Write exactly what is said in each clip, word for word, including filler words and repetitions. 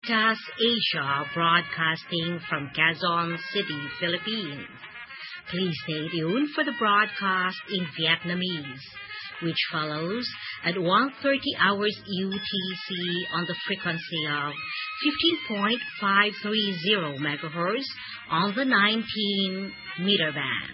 C A S Asia, broadcasting from Quezon City, Philippines. Please stay tuned for the broadcast in Vietnamese, which follows at one thirty hours U T C on the frequency of fifteen point five three zero megahertz on the nineteen meter band.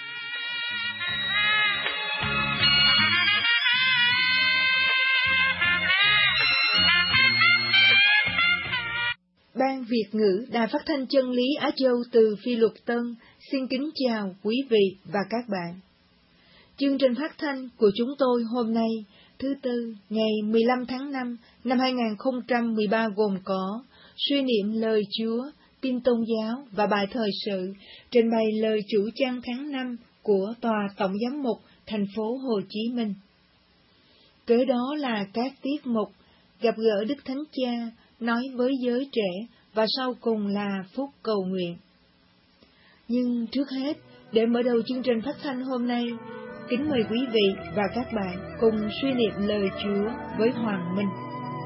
Ban Việt ngữ Đài Phát thanh Chân lý Á Châu từ Phi Luật Tân xin kính chào quý vị và các bạn. Chương trình phát thanh của chúng tôi hôm nay, thứ Tư, ngày mười lăm tháng năm năm hai nghìn không trăm mười ba gồm có suy niệm lời Chúa, tin tôn giáo và bài thời sự, trình bày lời chủ chăn tháng năm của Tòa Tổng giám mục thành phố Hồ Chí Minh. Kế đó là các tiết mục gặp gỡ Đức Thánh Cha, nói với giới trẻ và sau cùng là phút cầu nguyện. Nhưng trước hết, để mở đầu chương trình phát thanh hôm nay, kính mời quý vị và các bạn cùng suy niệm lời Chúa với Hoàng Minh.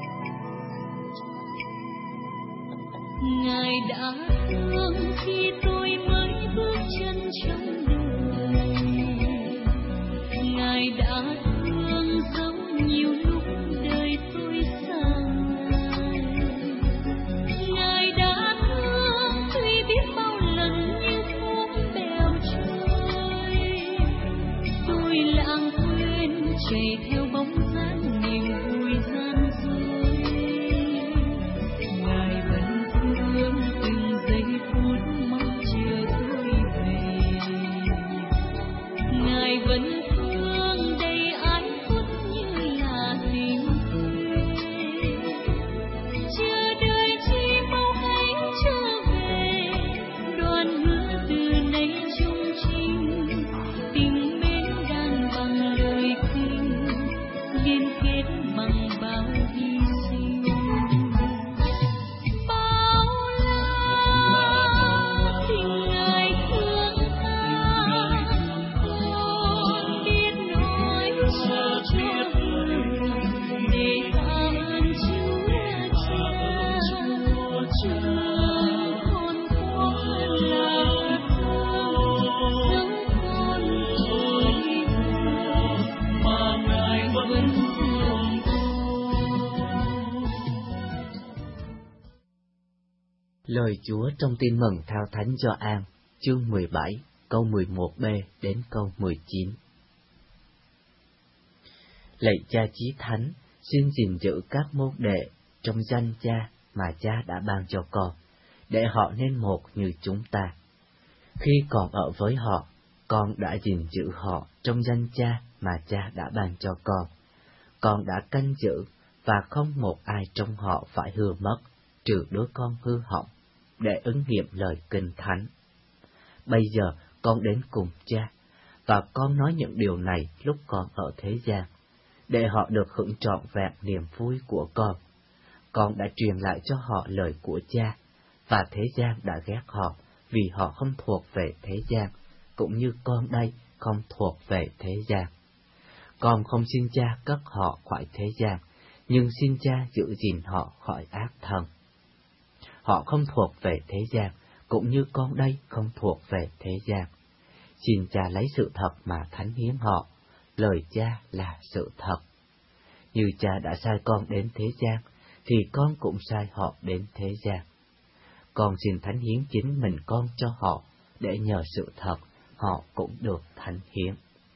Ngài đã thương khi tôi mới bước chân trong đời, Ngài đã thương dẫu nhiều lúc đời tôi xa Ngài, Ngài đã thương tuy biết bao lần như cuốn bèo trôi, tôi lãng quên chạy theo bóng dáng niềm vui gian dối. Ngài vẫn thương từng giây phút mong chờ tôi về, Ngài vẫn thương đầy ái phút như là tình quê. Chờ đợi chi mau hãy trở về, đoàn hứa từ nay chung chinh, tình mến đan bằng lời kinh, liên kết bằng bao hy sinh. Bao la tình Ngài thương ta, con biết nói cho cho để ta ơn Chúa Cha, thương con quá là thương, dẫu con tuổi già mà Ngài vẫn thương con. Lời Chúa trong Tin mừng theo Thánh Gioan, chương mười bảy, câu mười một b đến câu mười chín. Lạy Cha Chí Thánh, xin gìn giữ các môn đệ trong danh Cha mà Cha đã ban cho con, để họ nên một như chúng ta. Khi còn ở với họ, con đã gìn giữ họ trong danh Cha mà Cha đã ban cho con. Con đã canh giữ, và không một ai trong họ phải hư mất, trừ đứa con hư hỏng, để ứng nghiệm lời Kinh Thánh. Bây giờ con đến cùng Cha, và con nói những điều này lúc con ở thế gian, để họ được hưởng trọn vẹn niềm vui của con. Con đã truyền lại cho họ lời của Cha, và thế gian đã ghét họ, vì họ không thuộc về thế gian, cũng như con đây không thuộc về thế gian. Con không xin Cha cất họ khỏi thế gian, nhưng xin Cha giữ gìn họ khỏi ác thần. Họ không thuộc về thế gian, cũng như con đây không thuộc về thế gian. Xin Cha lấy sự thật mà thánh hiến họ, lời Cha là sự thật. Như Cha đã sai con đến thế gian, thì con cũng sai họ đến thế gian. Con xin thánh hiến chính mình con cho họ, để nhờ sự thật họ cũng được thánh hiến.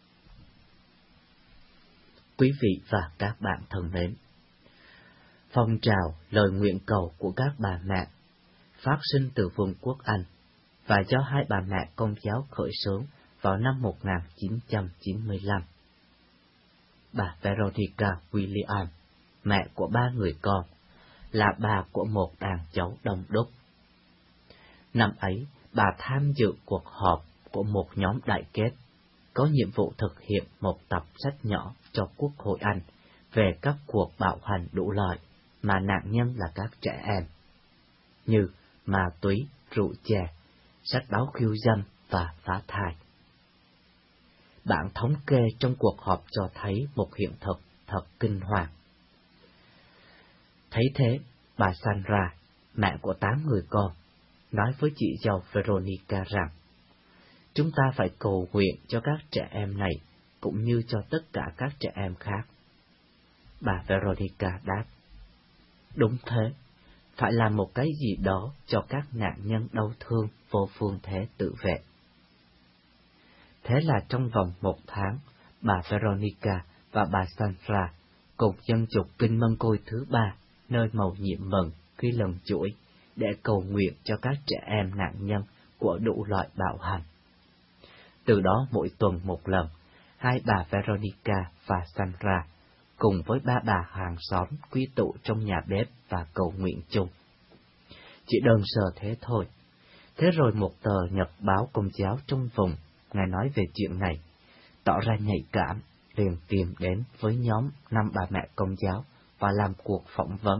Quý vị và các bạn thân mến, phong trào lời nguyện cầu của các bà mẹ phát sinh từ Vương quốc Anh và do hai bà mẹ Công giáo khởi xướng vào năm một nghìn chín trăm chín mươi lăm. Bà Veronica William, mẹ của ba người con, là bà của một đàn cháu đông đúc. Năm ấy, bà tham dự cuộc họp của một nhóm đại kết, có nhiệm vụ thực hiện một tập sách nhỏ cho Quốc hội Anh về các cuộc bạo hành đủ loại mà nạn nhân là các trẻ em, như ma túy, rượu chè, sách báo khiêu dâm và phá thai. Bản thống kê trong cuộc họp cho thấy một hiện thực thật kinh hoàng. Thấy thế, bà Sandra, mẹ của tám người con, nói với chị dâu Veronica rằng, chúng ta phải cầu nguyện cho các trẻ em này, cũng như cho tất cả các trẻ em khác. Bà Veronica đáp, đúng thế, phải làm một cái gì đó cho các nạn nhân đau thương vô phương thế tự vệ. Thế là trong vòng một tháng, bà Veronica và bà Sandra cùng dân chục kinh mân côi thứ ba nơi mầu nhiệm mừng khi lần chuỗi để cầu nguyện cho các trẻ em nạn nhân của đủ loại bạo hành. Từ đó mỗi tuần một lần, hai bà Veronica và Sandra cùng với ba bà hàng xóm quy tụ trong nhà bếp và cầu nguyện chung. Chỉ đơn sơ thế thôi. Thế rồi một tờ nhật báo Công giáo trong vùng nghe nói về chuyện này, tỏ ra nhạy cảm, liền tìm đến với nhóm năm bà mẹ Công giáo và làm cuộc phỏng vấn.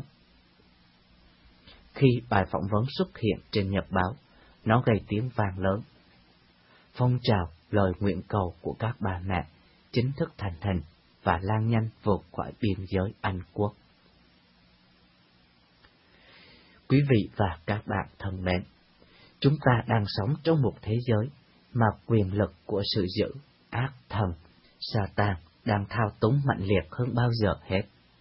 Khi bài phỏng vấn xuất hiện trên nhật báo, nó gây tiếng vang lớn. Phong trào lời nguyện cầu của các bà mẹ chính thức thành hình và lan nhanh vượt khỏi biên giới Anh quốc. Quý vị và các bạn thân mến, chúng ta đang sống trong một thế giới mà quyền lực của sự dữ, ác thần, Satan đang thao túng mạnh liệt hơn bao giờ hết.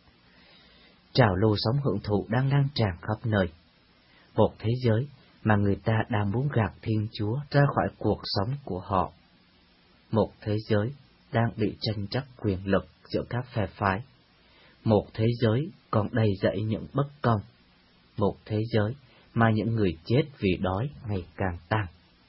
Trào lưu sống hưởng thụ đang lan tràn khắp nơi. Một thế giới mà người ta đang muốn gạt Thiên Chúa ra khỏi cuộc sống của họ. Một thế giới đang bị tranh chấp quyền lực giữa các phe phái. Một thế giới còn đầy dẫy những bất công. Một thế giới mà những người chết vì đói ngày càng tăng.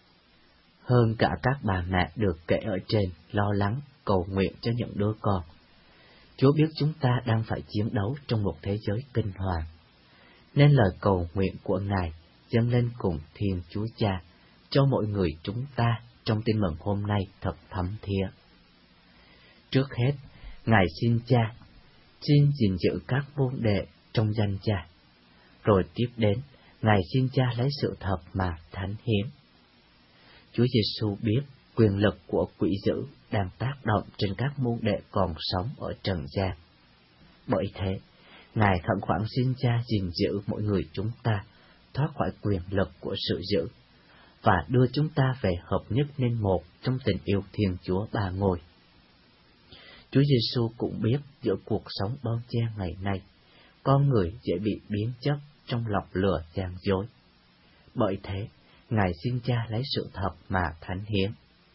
Hơn cả các bà mẹ được kể ở trên lo lắng, cầu nguyện cho những đứa con, Chúa biết chúng ta đang phải chiến đấu trong một thế giới kinh hoàng, nên lời cầu nguyện của Ngài dâng lên cùng Thiên Chúa Cha cho mỗi người chúng ta trong tin mừng hôm nay thật thấm thía. Trước hết, Ngài xin Cha, xin gìn giữ các môn đệ trong danh Cha. Rồi tiếp đến, Ngài xin Cha lấy sự thật mà thánh hiến. Chúa Giêsu biết quyền lực của quỷ dữ đang tác động trên các môn đệ còn sống ở trần gian. Bởi thế, Ngài khẩn khoản xin Cha gìn giữ mỗi người chúng ta thoát khỏi quyền lực của sự dữ và đưa chúng ta về hợp nhất nên một trong tình yêu Thiên Chúa Ba Ngôi. Chúa Giêsu cũng biết giữa cuộc sống bon chen ngày nay, con người dễ bị biến chất trong lọc lừa gian dối. Bởi thế, Ngài xin Cha lấy sự thật mà thánh hiến.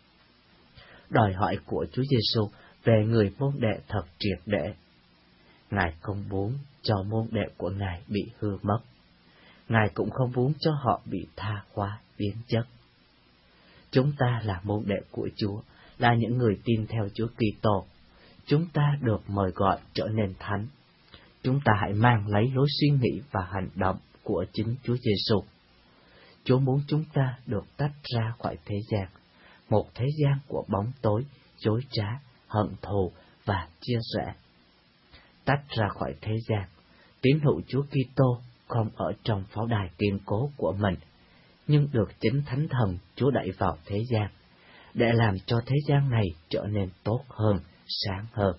Đòi hỏi của Chúa Giêsu về người môn đệ thật triệt để. Ngài không muốn cho môn đệ của Ngài bị hư mất. Ngài cũng không muốn cho họ bị tha hóa biến chất. Chúng ta là môn đệ của Chúa, là những người tin theo Chúa Kitô. Chúng ta được mời gọi trở nên thánh. Chúng ta hãy mang lấy lối suy nghĩ và hành động của chính Chúa Giêsu. Chúa muốn chúng ta được tách ra khỏi thế gian, một thế gian của bóng tối, dối trá, hận thù và chia rẽ. Tách ra khỏi thế gian, tín hữu Chúa Kitô không ở trong pháo đài kiên cố của mình, nhưng được chính Thánh Thần Chúa đẩy vào thế gian, để làm cho thế gian này trở nên tốt hơn, sáng hơn.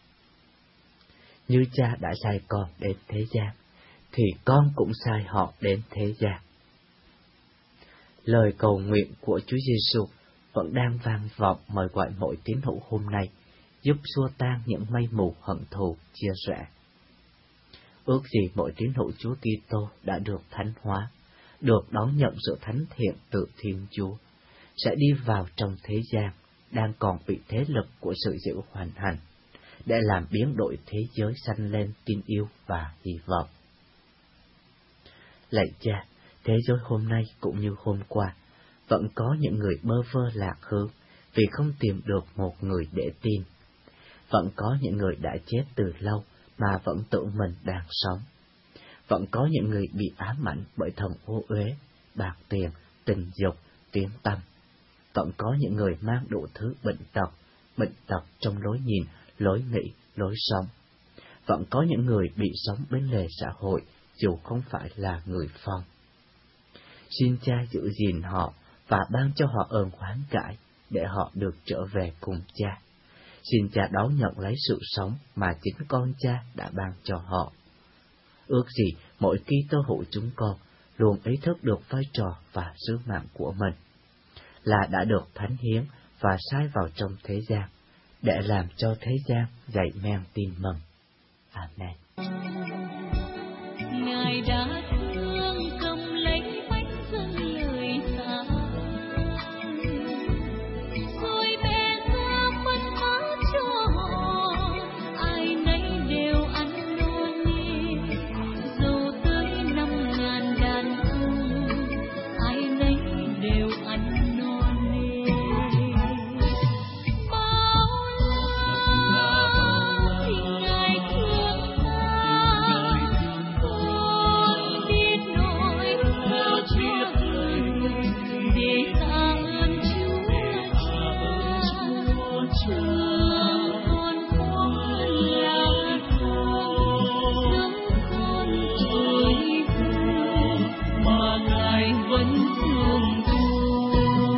Như Cha đã sai con đến thế gian, thì con cũng sai họ đến thế gian. Lời cầu nguyện của Chúa Giêsu vẫn đang vang vọng mời gọi mỗi tín hữu hôm nay, giúp xua tan những mây mù hận thù, chia rẽ. Ước gì mỗi tín hữu Chúa Kitô đã được thánh hóa, được đón nhận sự thánh thiện từ Thiên Chúa, sẽ đi vào trong thế gian đang còn bị thế lực của sự dữ hoành hành, để làm biến đổi thế giới sanh lên tin yêu và hy vọng. Lạy Cha, thế giới hôm nay cũng như hôm qua, vẫn có những người bơ vơ lạc hướng vì không tìm được một người để tin. Vẫn có những người đã chết từ lâu mà vẫn tưởng mình đang sống. Vẫn có những người bị ám ảnh bởi thần ô uế, bạc tiền, tình dục, tiếng tăm. Vẫn có những người mang đủ thứ bệnh tật, bệnh tật trong lối nhìn, lối nghĩ, lối sống. Vẫn có những người bị sống bên lề xã hội dù không phải là người Phong. Xin Cha giữ gìn họ và ban cho họ ơn hoán cải để họ được trở về cùng Cha. Xin Cha đón nhận lấy sự sống mà chính con Cha đã ban cho họ. Ước gì mỗi Kitô hữu chúng con luôn ý thức được vai trò và sứ mạng của mình, là đã được thánh hiến và sai vào trong thế gian, để làm cho thế gian dậy men tin mừng. Amen. Ngài đã thương cầm lấy bánh dâng lời tạ, rồi bè ra phân phát cho họ, ai nấy đều ăn no nê. Dù tới năm ngàn đàn ông, ai nấy đều ăn no nê. Bao la thì Ngài thương ta, con biết nói sao cho người để tạ ơn Chúa Cha. Con không làm con giống con trời thương, mà Ngài vẫn thương tôi.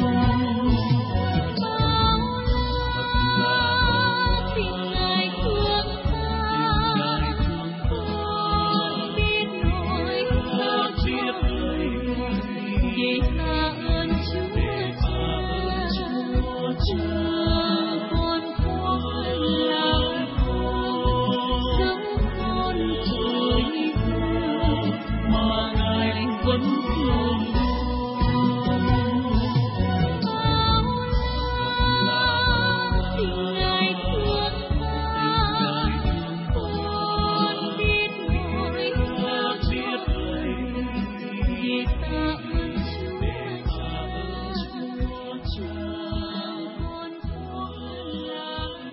Bao la thì Ngài thương ta, con biết nói sao cho người để tạ ơn Chúa Cha. Con không làm giống con trời thương, mà Ngài vẫn thương tôi. Bao la thì Ngài thương ta, con biết nói sao cho người để tạ ơn Chúa Cha. Con không làm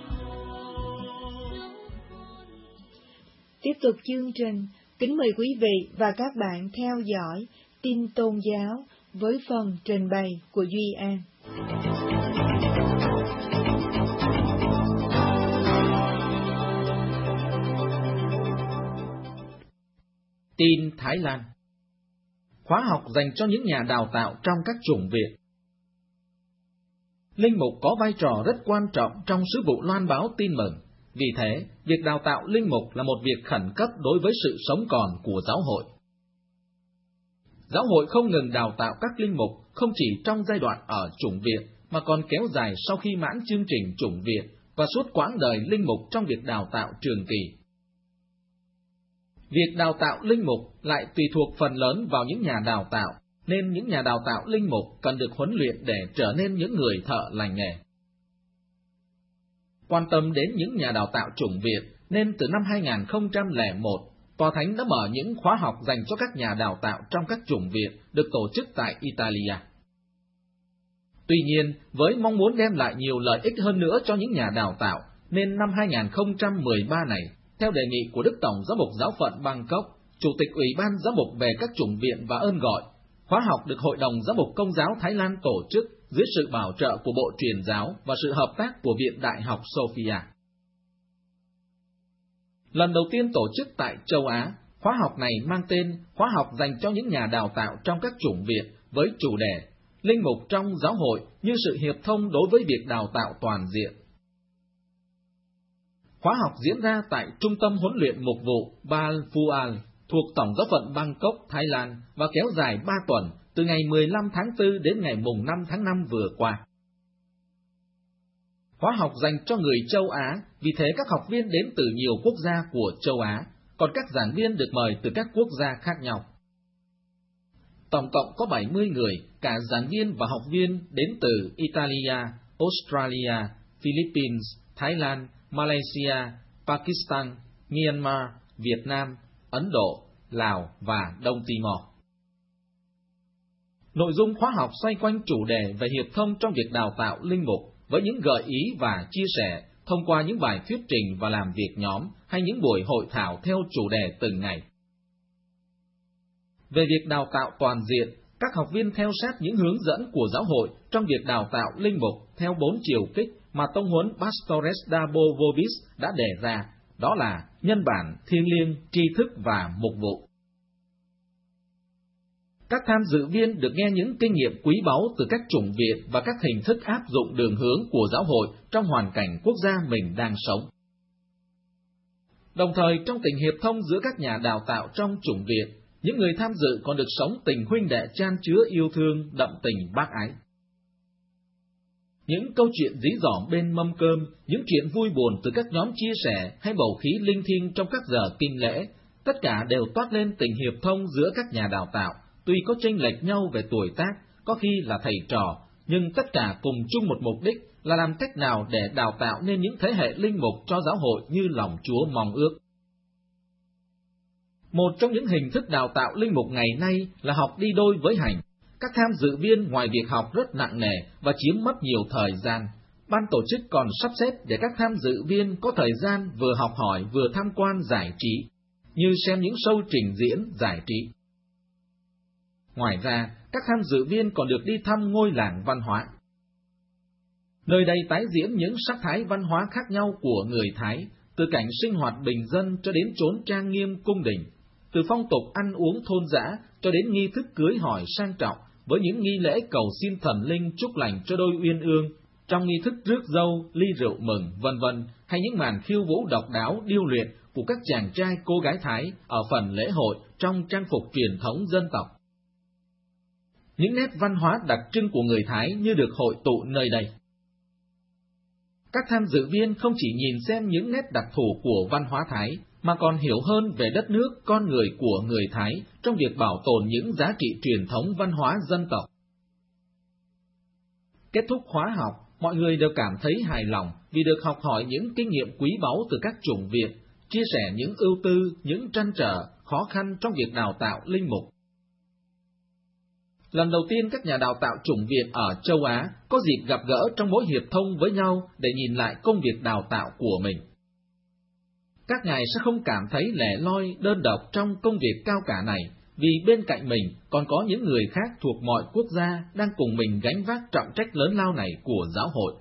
Tiếp tục chương trình, kính mời quý vị và các bạn theo dõi tin tôn giáo với phần trình bày của Duy An. Tin Thái Lan. Khóa học dành cho những nhà đào tạo trong các chủng viện. Linh mục có vai trò rất quan trọng trong sứ vụ loan báo tin mừng. Vì thế, việc đào tạo linh mục là một việc khẩn cấp đối với sự sống còn của giáo hội. Giáo hội không ngừng đào tạo các linh mục không chỉ trong giai đoạn ở chủng viện, mà còn kéo dài sau khi mãn chương trình chủng viện và suốt quãng đời linh mục trong việc đào tạo trường kỳ. Việc đào tạo linh mục lại tùy thuộc phần lớn vào những nhà đào tạo, nên những nhà đào tạo linh mục cần được huấn luyện để trở nên những người thợ lành nghề. Quan tâm đến những nhà đào tạo chủng viện, nên từ năm hai nghìn không trăm lẻ một, Tòa Thánh đã mở những khóa học dành cho các nhà đào tạo trong các chủng viện được tổ chức tại Italia. Tuy nhiên, với mong muốn đem lại nhiều lợi ích hơn nữa cho những nhà đào tạo, nên năm hai nghìn không trăm mười ba này, theo đề nghị của Đức Tổng Giám mục Giáo phận Bangkok, Chủ tịch Ủy ban Giám mục về các chủng viện và ơn gọi, khóa học được Hội đồng Giám mục Công giáo Thái Lan tổ chức dưới sự bảo trợ của Bộ Truyền giáo và sự hợp tác của Viện Đại học Sophia. Lần đầu tiên tổ chức tại châu Á, khóa học này mang tên khóa học dành cho những nhà đào tạo trong các chủng viện với chủ đề Linh mục trong giáo hội như sự hiệp thông đối với việc đào tạo toàn diện. Khóa học diễn ra tại Trung tâm huấn luyện mục vụ Bal Phual thuộc Tổng giáo phận Bangkok, Thái Lan và kéo dài ba tuần từ ngày mười lăm tháng tư đến ngày mùng năm tháng năm vừa qua. Khóa học dành cho người châu Á, vì thế các học viên đến từ nhiều quốc gia của châu Á, còn các giảng viên được mời từ các quốc gia khác nhau. Tổng cộng có bảy mươi người, cả giảng viên và học viên đến từ Italia, Australia, Philippines, Thái Lan, Malaysia, Pakistan, Myanmar, Việt Nam, Ấn Độ, Lào và Đông Timor. Nội dung khóa học xoay quanh chủ đề về hiệp thông trong việc đào tạo linh mục với những gợi ý và chia sẻ thông qua những bài thuyết trình và làm việc nhóm hay những buổi hội thảo theo chủ đề từng ngày. Về việc đào tạo toàn diện, các học viên theo sát những hướng dẫn của giáo hội trong việc đào tạo linh mục theo bốn chiều kích mà tông huấn Pastores Dabo Vobis đã đề ra, đó là nhân bản, thiêng liêng, tri thức và mục vụ. Các tham dự viên được nghe những kinh nghiệm quý báu từ các chủng viện và các hình thức áp dụng đường hướng của giáo hội trong hoàn cảnh quốc gia mình đang sống. Đồng thời, trong tình hiệp thông giữa các nhà đào tạo trong chủng viện, những người tham dự còn được sống tình huynh đệ chan chứa yêu thương, đậm tình bác ái. Những câu chuyện dí dỏm bên mâm cơm, những chuyện vui buồn từ các nhóm chia sẻ hay bầu khí linh thiêng trong các giờ kinh lễ, tất cả đều toát lên tình hiệp thông giữa các nhà đào tạo, tuy có chênh lệch nhau về tuổi tác, có khi là thầy trò, nhưng tất cả cùng chung một mục đích là làm cách nào để đào tạo nên những thế hệ linh mục cho giáo hội như lòng Chúa mong ước. Một trong những hình thức đào tạo linh mục ngày nay là học đi đôi với hành. Các tham dự viên ngoài việc học rất nặng nề và chiếm mất nhiều thời gian, ban tổ chức còn sắp xếp để các tham dự viên có thời gian vừa học hỏi vừa tham quan giải trí, như xem những show trình diễn giải trí. Ngoài ra, các tham dự viên còn được đi thăm ngôi làng văn hóa. Nơi đây tái diễn những sắc thái văn hóa khác nhau của người Thái, từ cảnh sinh hoạt bình dân cho đến chốn trang nghiêm cung đình, từ phong tục ăn uống thôn dã cho đến nghi thức cưới hỏi sang trọng, với những nghi lễ cầu xin thần linh chúc lành cho đôi uyên ương, trong nghi thức rước dâu, ly rượu mừng, vân vân, hay những màn khiêu vũ độc đáo điêu luyện của các chàng trai cô gái Thái ở phần lễ hội trong trang phục truyền thống dân tộc. Những nét văn hóa đặc trưng của người Thái như được hội tụ nơi đây. Các tham dự viên không chỉ nhìn xem những nét đặc thù của văn hóa Thái, mà còn hiểu hơn về đất nước, con người của người Thái trong việc bảo tồn những giá trị truyền thống văn hóa dân tộc. Kết thúc khóa học, mọi người đều cảm thấy hài lòng vì được học hỏi những kinh nghiệm quý báu từ các chủng viện, chia sẻ những ưu tư, những trăn trở, khó khăn trong việc đào tạo linh mục. Lần đầu tiên các nhà đào tạo chủng viện ở châu Á có dịp gặp gỡ trong mối hiệp thông với nhau để nhìn lại công việc đào tạo của mình. Các ngài sẽ không cảm thấy lẻ loi, đơn độc trong công việc cao cả này, vì bên cạnh mình còn có những người khác thuộc mọi quốc gia đang cùng mình gánh vác trọng trách lớn lao này của giáo hội.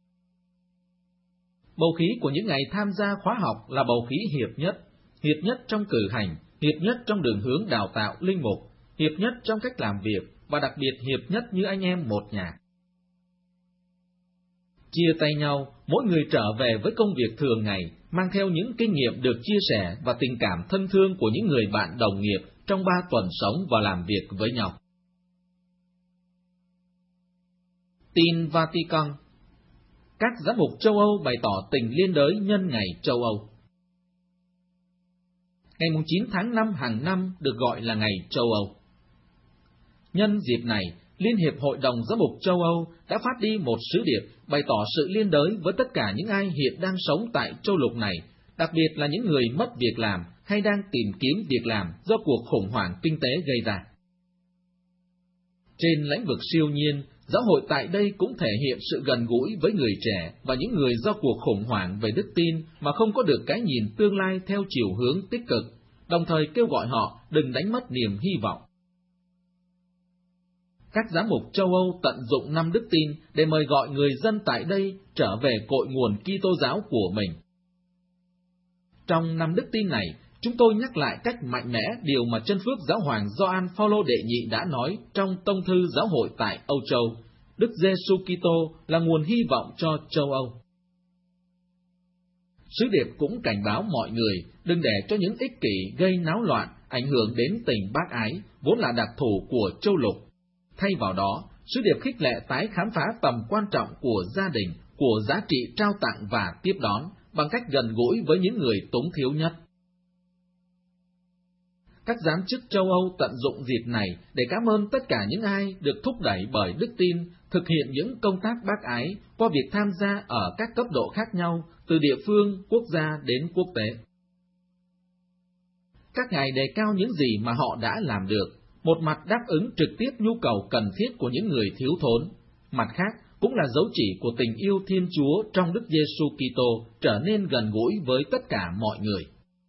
Bầu khí của những ngày tham gia khóa học là bầu khí hiệp nhất, hiệp nhất trong cử hành, hiệp nhất trong đường hướng đào tạo linh mục, hiệp nhất trong cách làm việc, và đặc biệt hiệp nhất như anh em một nhà. Chia tay nhau, mỗi người trở về với công việc thường ngày, mang theo những kinh nghiệm được chia sẻ và tình cảm thân thương của những người bạn đồng nghiệp trong ba tuần sống và làm việc với nhau. Tin Vatican. Các giám mục châu Âu bày tỏ tình liên đới nhân ngày châu Âu. Ngày chín tháng năm hàng năm được gọi là ngày châu Âu. Nhân dịp này, Liên hiệp Hội đồng Giám mục châu Âu đã phát đi một sứ điệp bày tỏ sự liên đới với tất cả những ai hiện đang sống tại châu lục này, đặc biệt là những người mất việc làm hay đang tìm kiếm việc làm do cuộc khủng hoảng kinh tế gây ra. Trên lĩnh vực siêu nhiên, giáo hội tại đây cũng thể hiện sự gần gũi với người trẻ và những người do cuộc khủng hoảng về đức tin mà không có được cái nhìn tương lai theo chiều hướng tích cực, đồng thời kêu gọi họ đừng đánh mất niềm hy vọng. Các giám mục châu Âu tận dụng năm đức tin để mời gọi người dân tại đây trở về cội nguồn Kitô giáo của mình. Trong năm đức tin này, chúng tôi nhắc lại cách mạnh mẽ điều mà chân phước giáo hoàng Gioan Phaolô đệ nhị đã nói trong tông thư giáo hội tại Âu Châu: Đức Giêsu Kitô là nguồn hy vọng cho châu Âu. Sứ điệp cũng cảnh báo mọi người đừng để cho những ích kỷ gây náo loạn ảnh hưởng đến tình bác ái vốn là đặc thù của châu lục. Thay vào đó, sứ điệp khích lệ tái khám phá tầm quan trọng của gia đình, của giá trị trao tặng và tiếp đón, bằng cách gần gũi với những người túng thiếu nhất. Các giám chức châu Âu tận dụng dịp này để cảm ơn tất cả những ai được thúc đẩy bởi đức tin, thực hiện những công tác bác ái qua việc tham gia ở các cấp độ khác nhau, từ địa phương, quốc gia đến quốc tế. Các ngài đề cao những gì mà họ đã làm được, một mặt đáp ứng trực tiếp nhu cầu cần thiết của những người thiếu thốn, mặt khác cũng là dấu chỉ của tình yêu Thiên Chúa trong Đức Giêsu Kitô trở nên gần gũi với tất cả mọi người.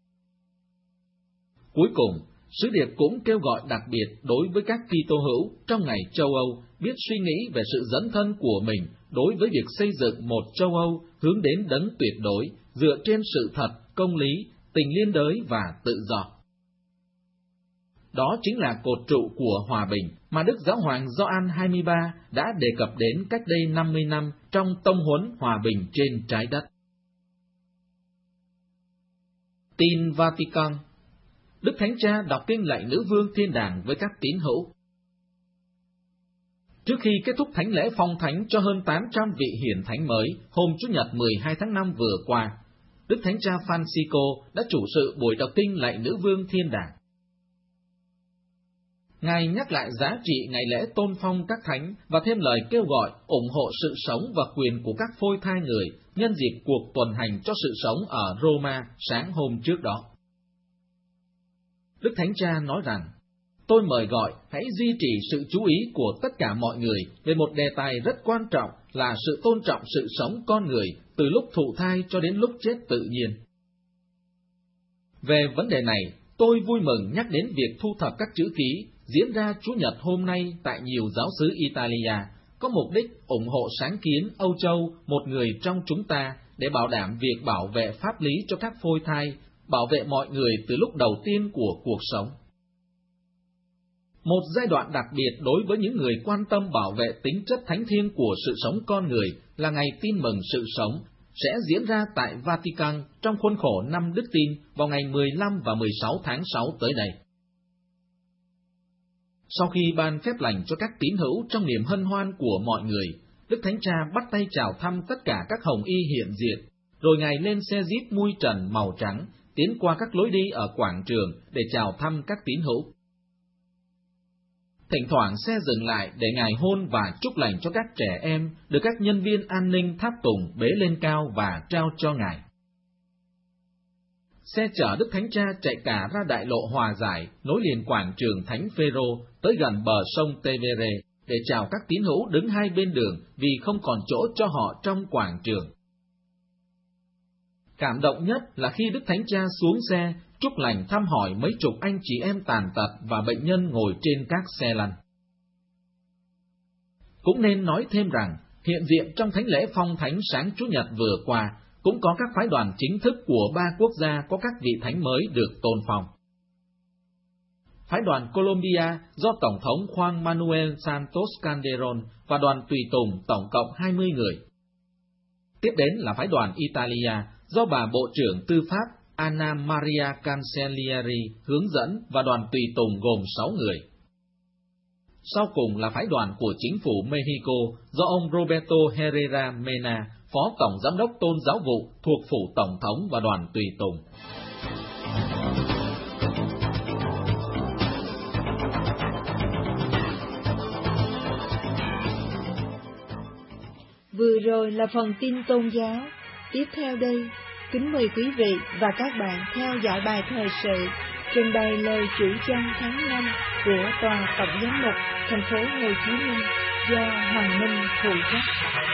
Cuối cùng, sứ điệp cũng kêu gọi đặc biệt đối với các Kitô hữu trong ngày châu Âu biết suy nghĩ về sự dấn thân của mình đối với việc xây dựng một châu Âu hướng đến đấng tuyệt đối, dựa trên sự thật, công lý, tình liên đới và tự do. Đó chính là cột trụ của hòa bình mà Đức Giáo hoàng Gioan hai mươi ba đã đề cập đến cách đây năm mươi năm trong tông huấn hòa bình trên trái đất. Tin Vatican. Đức Thánh Cha đọc kinh lạy Nữ Vương Thiên Đàng với các tín hữu. Trước khi kết thúc thánh lễ phong thánh cho hơn tám trăm vị hiển thánh mới hôm Chủ nhật mười hai tháng năm vừa qua, Đức Thánh Cha Francisco đã chủ sự buổi đọc kinh lạy Nữ Vương Thiên Đàng. Ngài nhắc lại giá trị ngày lễ tôn phong các thánh và thêm lời kêu gọi ủng hộ sự sống và quyền của các phôi thai người nhân dịp cuộc tuần hành cho sự sống ở Roma sáng hôm trước đó. Đức Thánh Cha nói rằng, tôi mời gọi hãy duy trì sự chú ý của tất cả mọi người về một đề tài rất quan trọng là sự tôn trọng sự sống con người từ lúc thụ thai cho đến lúc chết tự nhiên. Về vấn đề này, tôi vui mừng nhắc đến việc thu thập các chữ ký diễn ra Chủ nhật hôm nay tại nhiều giáo xứ Italia, có mục đích ủng hộ sáng kiến Âu Châu, một người trong chúng ta, để bảo đảm việc bảo vệ pháp lý cho các phôi thai, bảo vệ mọi người từ lúc đầu tiên của cuộc sống. Một giai đoạn đặc biệt đối với những người quan tâm bảo vệ tính chất thánh thiêng của sự sống con người là ngày tin mừng sự sống, sẽ diễn ra tại Vatican trong khuôn khổ năm Đức Tin vào ngày mười lăm và mười sáu tháng sáu tới đây. Sau khi ban phép lành cho các tín hữu trong niềm hân hoan của mọi người, Đức Thánh Cha bắt tay chào thăm tất cả các hồng y hiện diện, rồi Ngài lên xe jeep mui trần màu trắng, tiến qua các lối đi ở quảng trường để chào thăm các tín hữu. Thỉnh thoảng xe dừng lại để Ngài hôn và chúc lành cho các trẻ em, được các nhân viên an ninh tháp tùng bế lên cao và trao cho Ngài. Xe chở Đức Thánh Cha chạy cả ra đại lộ Hòa Giải, nối liền quảng trường Thánh Phêrô tới gần bờ sông Tevere để chào các tín hữu đứng hai bên đường vì không còn chỗ cho họ trong quảng trường. Cảm động nhất là khi Đức Thánh Cha xuống xe, chúc lành thăm hỏi mấy chục anh chị em tàn tật và bệnh nhân ngồi trên các xe lăn. Cũng nên nói thêm rằng, hiện diện trong thánh lễ phong thánh sáng Chủ nhật vừa qua, cũng có các phái đoàn chính thức của ba quốc gia có các vị thánh mới được tôn phong. Phái đoàn Colombia do Tổng thống Juan Manuel Santos Calderón và đoàn tùy tùng tổng cộng hai mươi người. Tiếp đến là phái đoàn Italia do bà Bộ trưởng Tư pháp Anna Maria Cancellieri hướng dẫn và đoàn tùy tùng gồm sáu người. Sau cùng là phái đoàn của chính phủ Mexico do ông Roberto Herrera Mena, Phó Tổng Giám đốc Tôn giáo vụ thuộc phủ Tổng thống và đoàn tùy tùng. Vừa rồi là phần tin tôn giáo. Tiếp theo đây, kính mời quý vị và các bạn theo dõi bài thời sự trình bày lời chủ trương tháng năm của Tòa Tổng giám mục thành phố Hồ Chí Minh do Hoàng Minh phụ trách.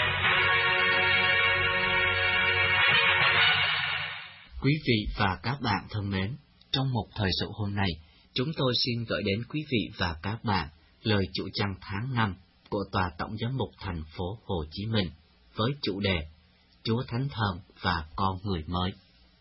Quý vị và các bạn thân mến, trong một thời sự hôm nay, chúng tôi xin gửi đến quý vị và các bạn lời chủ trương tháng năm của Tòa Tổng giám mục thành phố Hồ Chí Minh với chủ đề Chúa Thánh Thần và con người mới.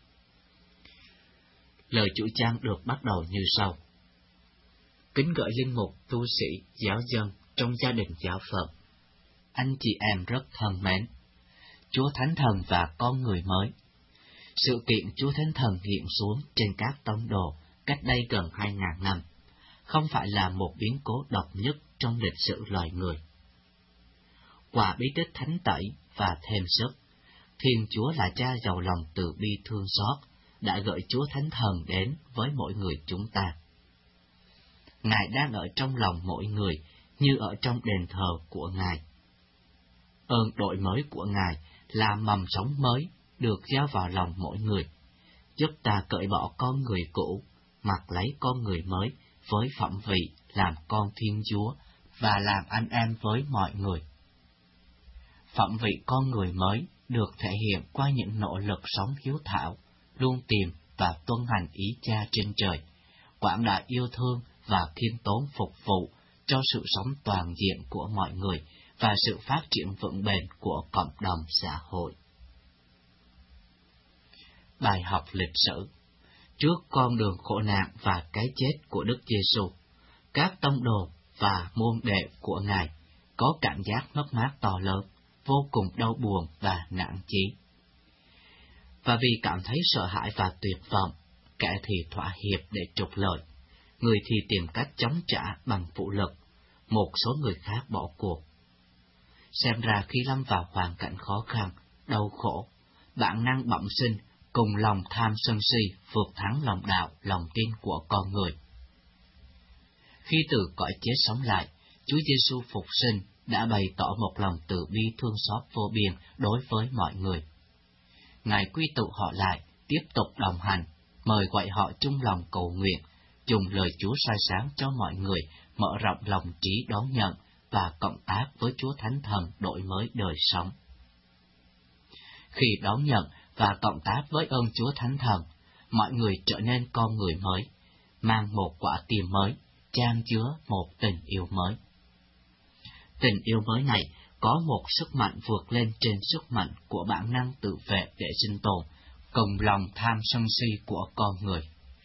Lời chủ trương được bắt đầu như sau. Kính gửi linh mục, tu sĩ, giáo dân trong gia đình giáo phận. Anh chị em rất thân mến. Chúa Thánh Thần và con người mới. Sự kiện Chúa Thánh Thần hiện xuống trên các tông đồ cách đây gần hai ngàn năm, không phải là một biến cố độc nhất trong lịch sử loài người. Quả bí tích thánh tẩy và thêm sức, Thiên Chúa là Cha giàu lòng từ bi thương xót, đã gửi Chúa Thánh Thần đến với mỗi người chúng ta. Ngài đang ở trong lòng mỗi người như ở trong đền thờ của Ngài. Ơn đổi mới của Ngài là mầm sống mới được gieo vào lòng mỗi người, giúp ta cởi bỏ con người cũ, mặc lấy con người mới với phẩm vị làm con Thiên Chúa và làm anh em với mọi người. Phẩm vị con người mới được thể hiện qua những nỗ lực sống hiếu thảo, luôn tìm và tuân hành ý Cha trên trời, quảng đại yêu thương và khiêm tốn phục vụ cho sự sống toàn diện của mọi người và sự phát triển vững bền của cộng đồng xã hội. Bài học lịch sử. Trước con đường khổ nạn và cái chết của Đức Giêsu, các tông đồ và môn đệ của Ngài có cảm giác mất mát to lớn, vô cùng đau buồn và nản chí. Và vì cảm thấy sợ hãi và tuyệt vọng, kẻ thì thỏa hiệp để trục lợi, người thì tìm cách chống trả bằng vũ lực, một số người khác bỏ cuộc. Xem ra khi lâm vào hoàn cảnh khó khăn, đau khổ, bản năng bẩm sinh cùng lòng tham sân si vượt thắng lòng đạo, lòng tin của con người. Khi từ cõi chết sống lại, Chúa Giêsu phục sinh đã bày tỏ một lòng từ bi thương xót vô biên đối với mọi người. Ngài quy tụ họ lại, tiếp tục đồng hành, mời gọi họ chung lòng cầu nguyện, dùng lời Chúa soi sáng cho mọi người, mở rộng lòng trí đón nhận và cộng tác với Chúa Thánh Thần đổi mới đời sống. Khi đón nhận và cộng tác với ơn Chúa Thánh Thần, mọi người trở nên con người mới, mang một quả tim mới, chan chứa một tình yêu mới. Tình yêu mới này có một sức mạnh vượt lên trên sức mạnh của bản năng tự vệ để sinh tồn, cùng lòng tham sân si của con người.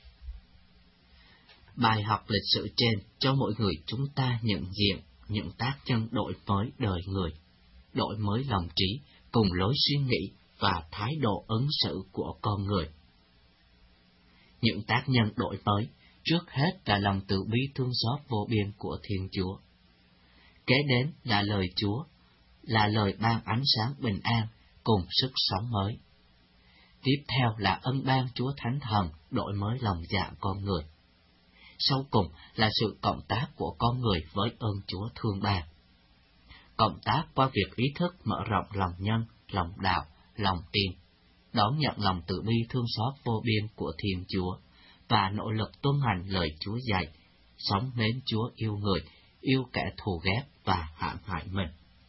Bài học lịch sử trên cho mỗi người chúng ta nhận diện những tác nhân đổi mới đời người, đổi mới lòng trí cùng lối suy nghĩ và thái độ ứng xử của con người. Những tác nhân đổi mới trước hết là lòng từ bi thương xót vô biên của Thiên Chúa. Kế đến là lời Chúa, là lời ban ánh sáng bình an cùng sức sống mới. Tiếp theo là ân ban Chúa Thánh Thần đổi mới lòng dạ con người. Sau cùng là sự cộng tác của con người với ơn Chúa thương ban. Cộng tác qua việc ý thức mở rộng lòng nhân, lòng đạo, lòng tin, đón nhận lòng từ bi thương xót vô biên của Thiên Chúa và nỗ lực tuân hành lời Chúa dạy, sống mến Chúa yêu người, yêu kẻ thù ghét và hãm hại mình.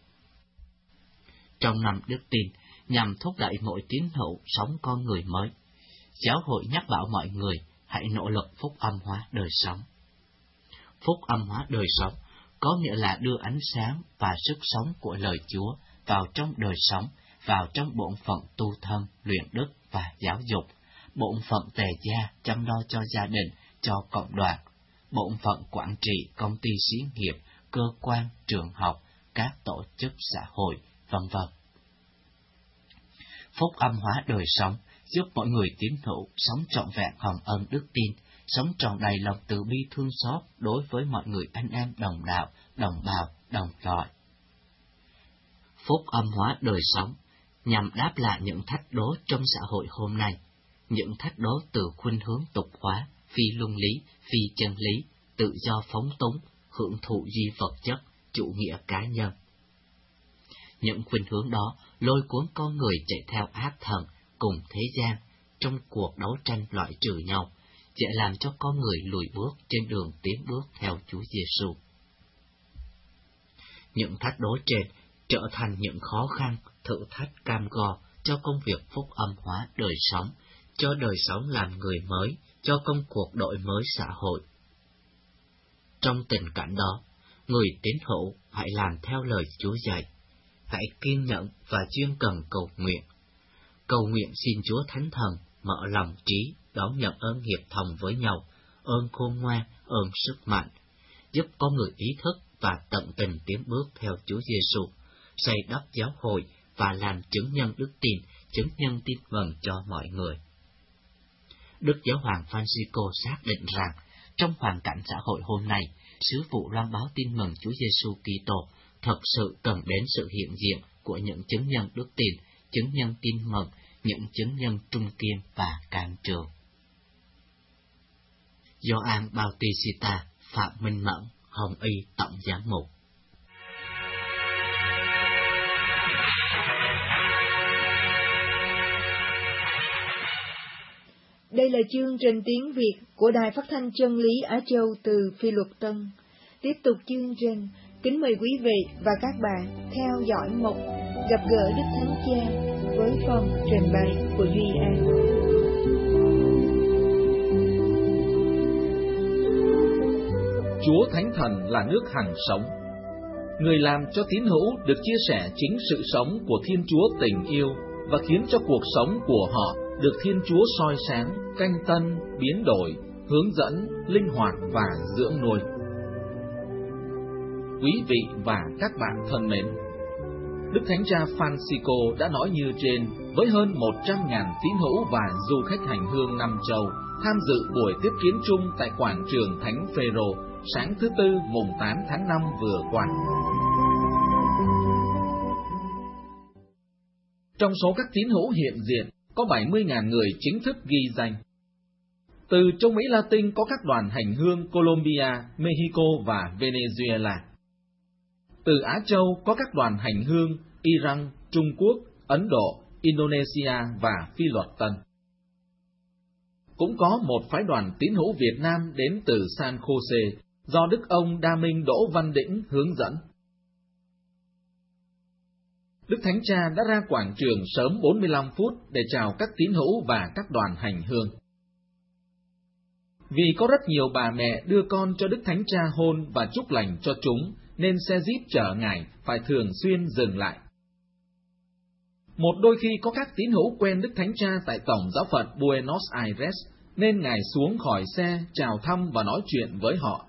Trong năm đức tin, nhằm thúc đẩy mỗi tín hữu sống con người mới, giáo hội nhắc bảo mọi người hãy nỗ lực phúc âm hóa đời sống. Phúc âm hóa đời sống có nghĩa là đưa ánh sáng và sức sống của lời Chúa vào trong đời sống, vào trong bổn phận tu thân, luyện đức và giáo dục, bổn phận tề gia chăm lo cho gia đình, cho cộng đoàn, bổn phận quản trị công ty xí nghiệp, cơ quan, trường học, các tổ chức xã hội, vân vân. Phúc âm hóa đời sống giúp mọi người tín hữu sống trọn vẹn hồng ân đức tin, sống tròn đầy lòng từ bi thương xót đối với mọi người anh em đồng đạo, đồng bào, đồng loại. Phúc âm hóa đời sống nhằm đáp lại những thách đố trong xã hội hôm nay, những thách đố từ khuynh hướng tục hóa, phi luân lý, phi chân lý, tự do phóng túng, hưởng thụ duy vật chất, chủ nghĩa cá nhân. Những khuynh hướng đó lôi cuốn con người chạy theo ác thần cùng thế gian trong cuộc đấu tranh loại trừ nhau, sẽ làm cho con người lùi bước trên đường tiến bước theo Chúa Giêsu. Những thách đố trên trở thành những khó khăn, thử thách cam go cho công việc phúc âm hóa đời sống, cho đời sống làm người mới, cho công cuộc đổi mới xã hội. Trong tình cảnh đó, người tín hữu hãy làm theo lời Chúa dạy, hãy kiên nhẫn và chuyên cần cầu nguyện. Cầu nguyện xin Chúa Thánh Thần mở lòng trí, đón nhận ơn hiệp thông với nhau, ơn khôn ngoan, ơn sức mạnh, giúp con người ý thức và tận tình tiến bước theo Chúa Giêsu, xây đắp giáo hội và làm chứng nhân đức tin, chứng nhân tin mừng cho mọi người. Đức Giáo hoàng Francisco xác định rằng, trong hoàn cảnh xã hội hôm nay, sứ vụ loan báo tin mừng Chúa Giêsu Kitô thật sự cần đến sự hiện diện của những chứng nhân đức tin, chứng nhân tin mừng, những chứng nhân trung kiên và can trường. Gioan Bautista, Phạm Minh Mẫn, Hồng Y Tổng Giám mục. Đây là chương trình tiếng Việt của Đài Phát thanh Chân lý Á Châu từ Phi Luật Tân. Tiếp tục chương trình, kính mời quý vị và các bạn theo dõi mục Gặp gỡ Đức Thánh Cha với phần trình bày của Duy An. Chúa Thánh Thần là nước hằng sống. Người làm cho tín hữu được chia sẻ chính sự sống của Thiên Chúa tình yêu và khiến cho cuộc sống của họ được Thiên Chúa soi sáng, canh tân, biến đổi, hướng dẫn, linh hoạt và dưỡng nuôi. Quý vị và các bạn thân mến, Đức Thánh Cha Francisco đã nói như trên với hơn một trăm nghìn tín hữu và du khách hành hương năm châu tham dự buổi tiếp kiến chung tại quảng trường Thánh Phêrô sáng thứ Tư mùng tám tháng năm vừa qua. Trong số các tín hữu hiện diện có bảy mươi nghìn người chính thức ghi danh. Từ châu Mỹ Latin có các đoàn hành hương Colombia, Mexico và Venezuela. Từ Á Châu có các đoàn hành hương Iran, Trung Quốc, Ấn Độ, Indonesia và Phi Luật Tân. Cũng có một phái đoàn tín hữu Việt Nam đến từ San Jose do Đức ông Đa Minh Đỗ Văn Đĩnh hướng dẫn. Đức Thánh Cha đã ra quảng trường sớm bốn mươi lăm phút để chào các tín hữu và các đoàn hành hương. Vì có rất nhiều bà mẹ đưa con cho Đức Thánh Cha hôn và chúc lành cho chúng, nên xe jeep chở Ngài phải thường xuyên dừng lại. Một đôi khi có các tín hữu quen Đức Thánh Cha tại Tổng giáo phận Buenos Aires, nên Ngài xuống khỏi xe chào thăm và nói chuyện với họ.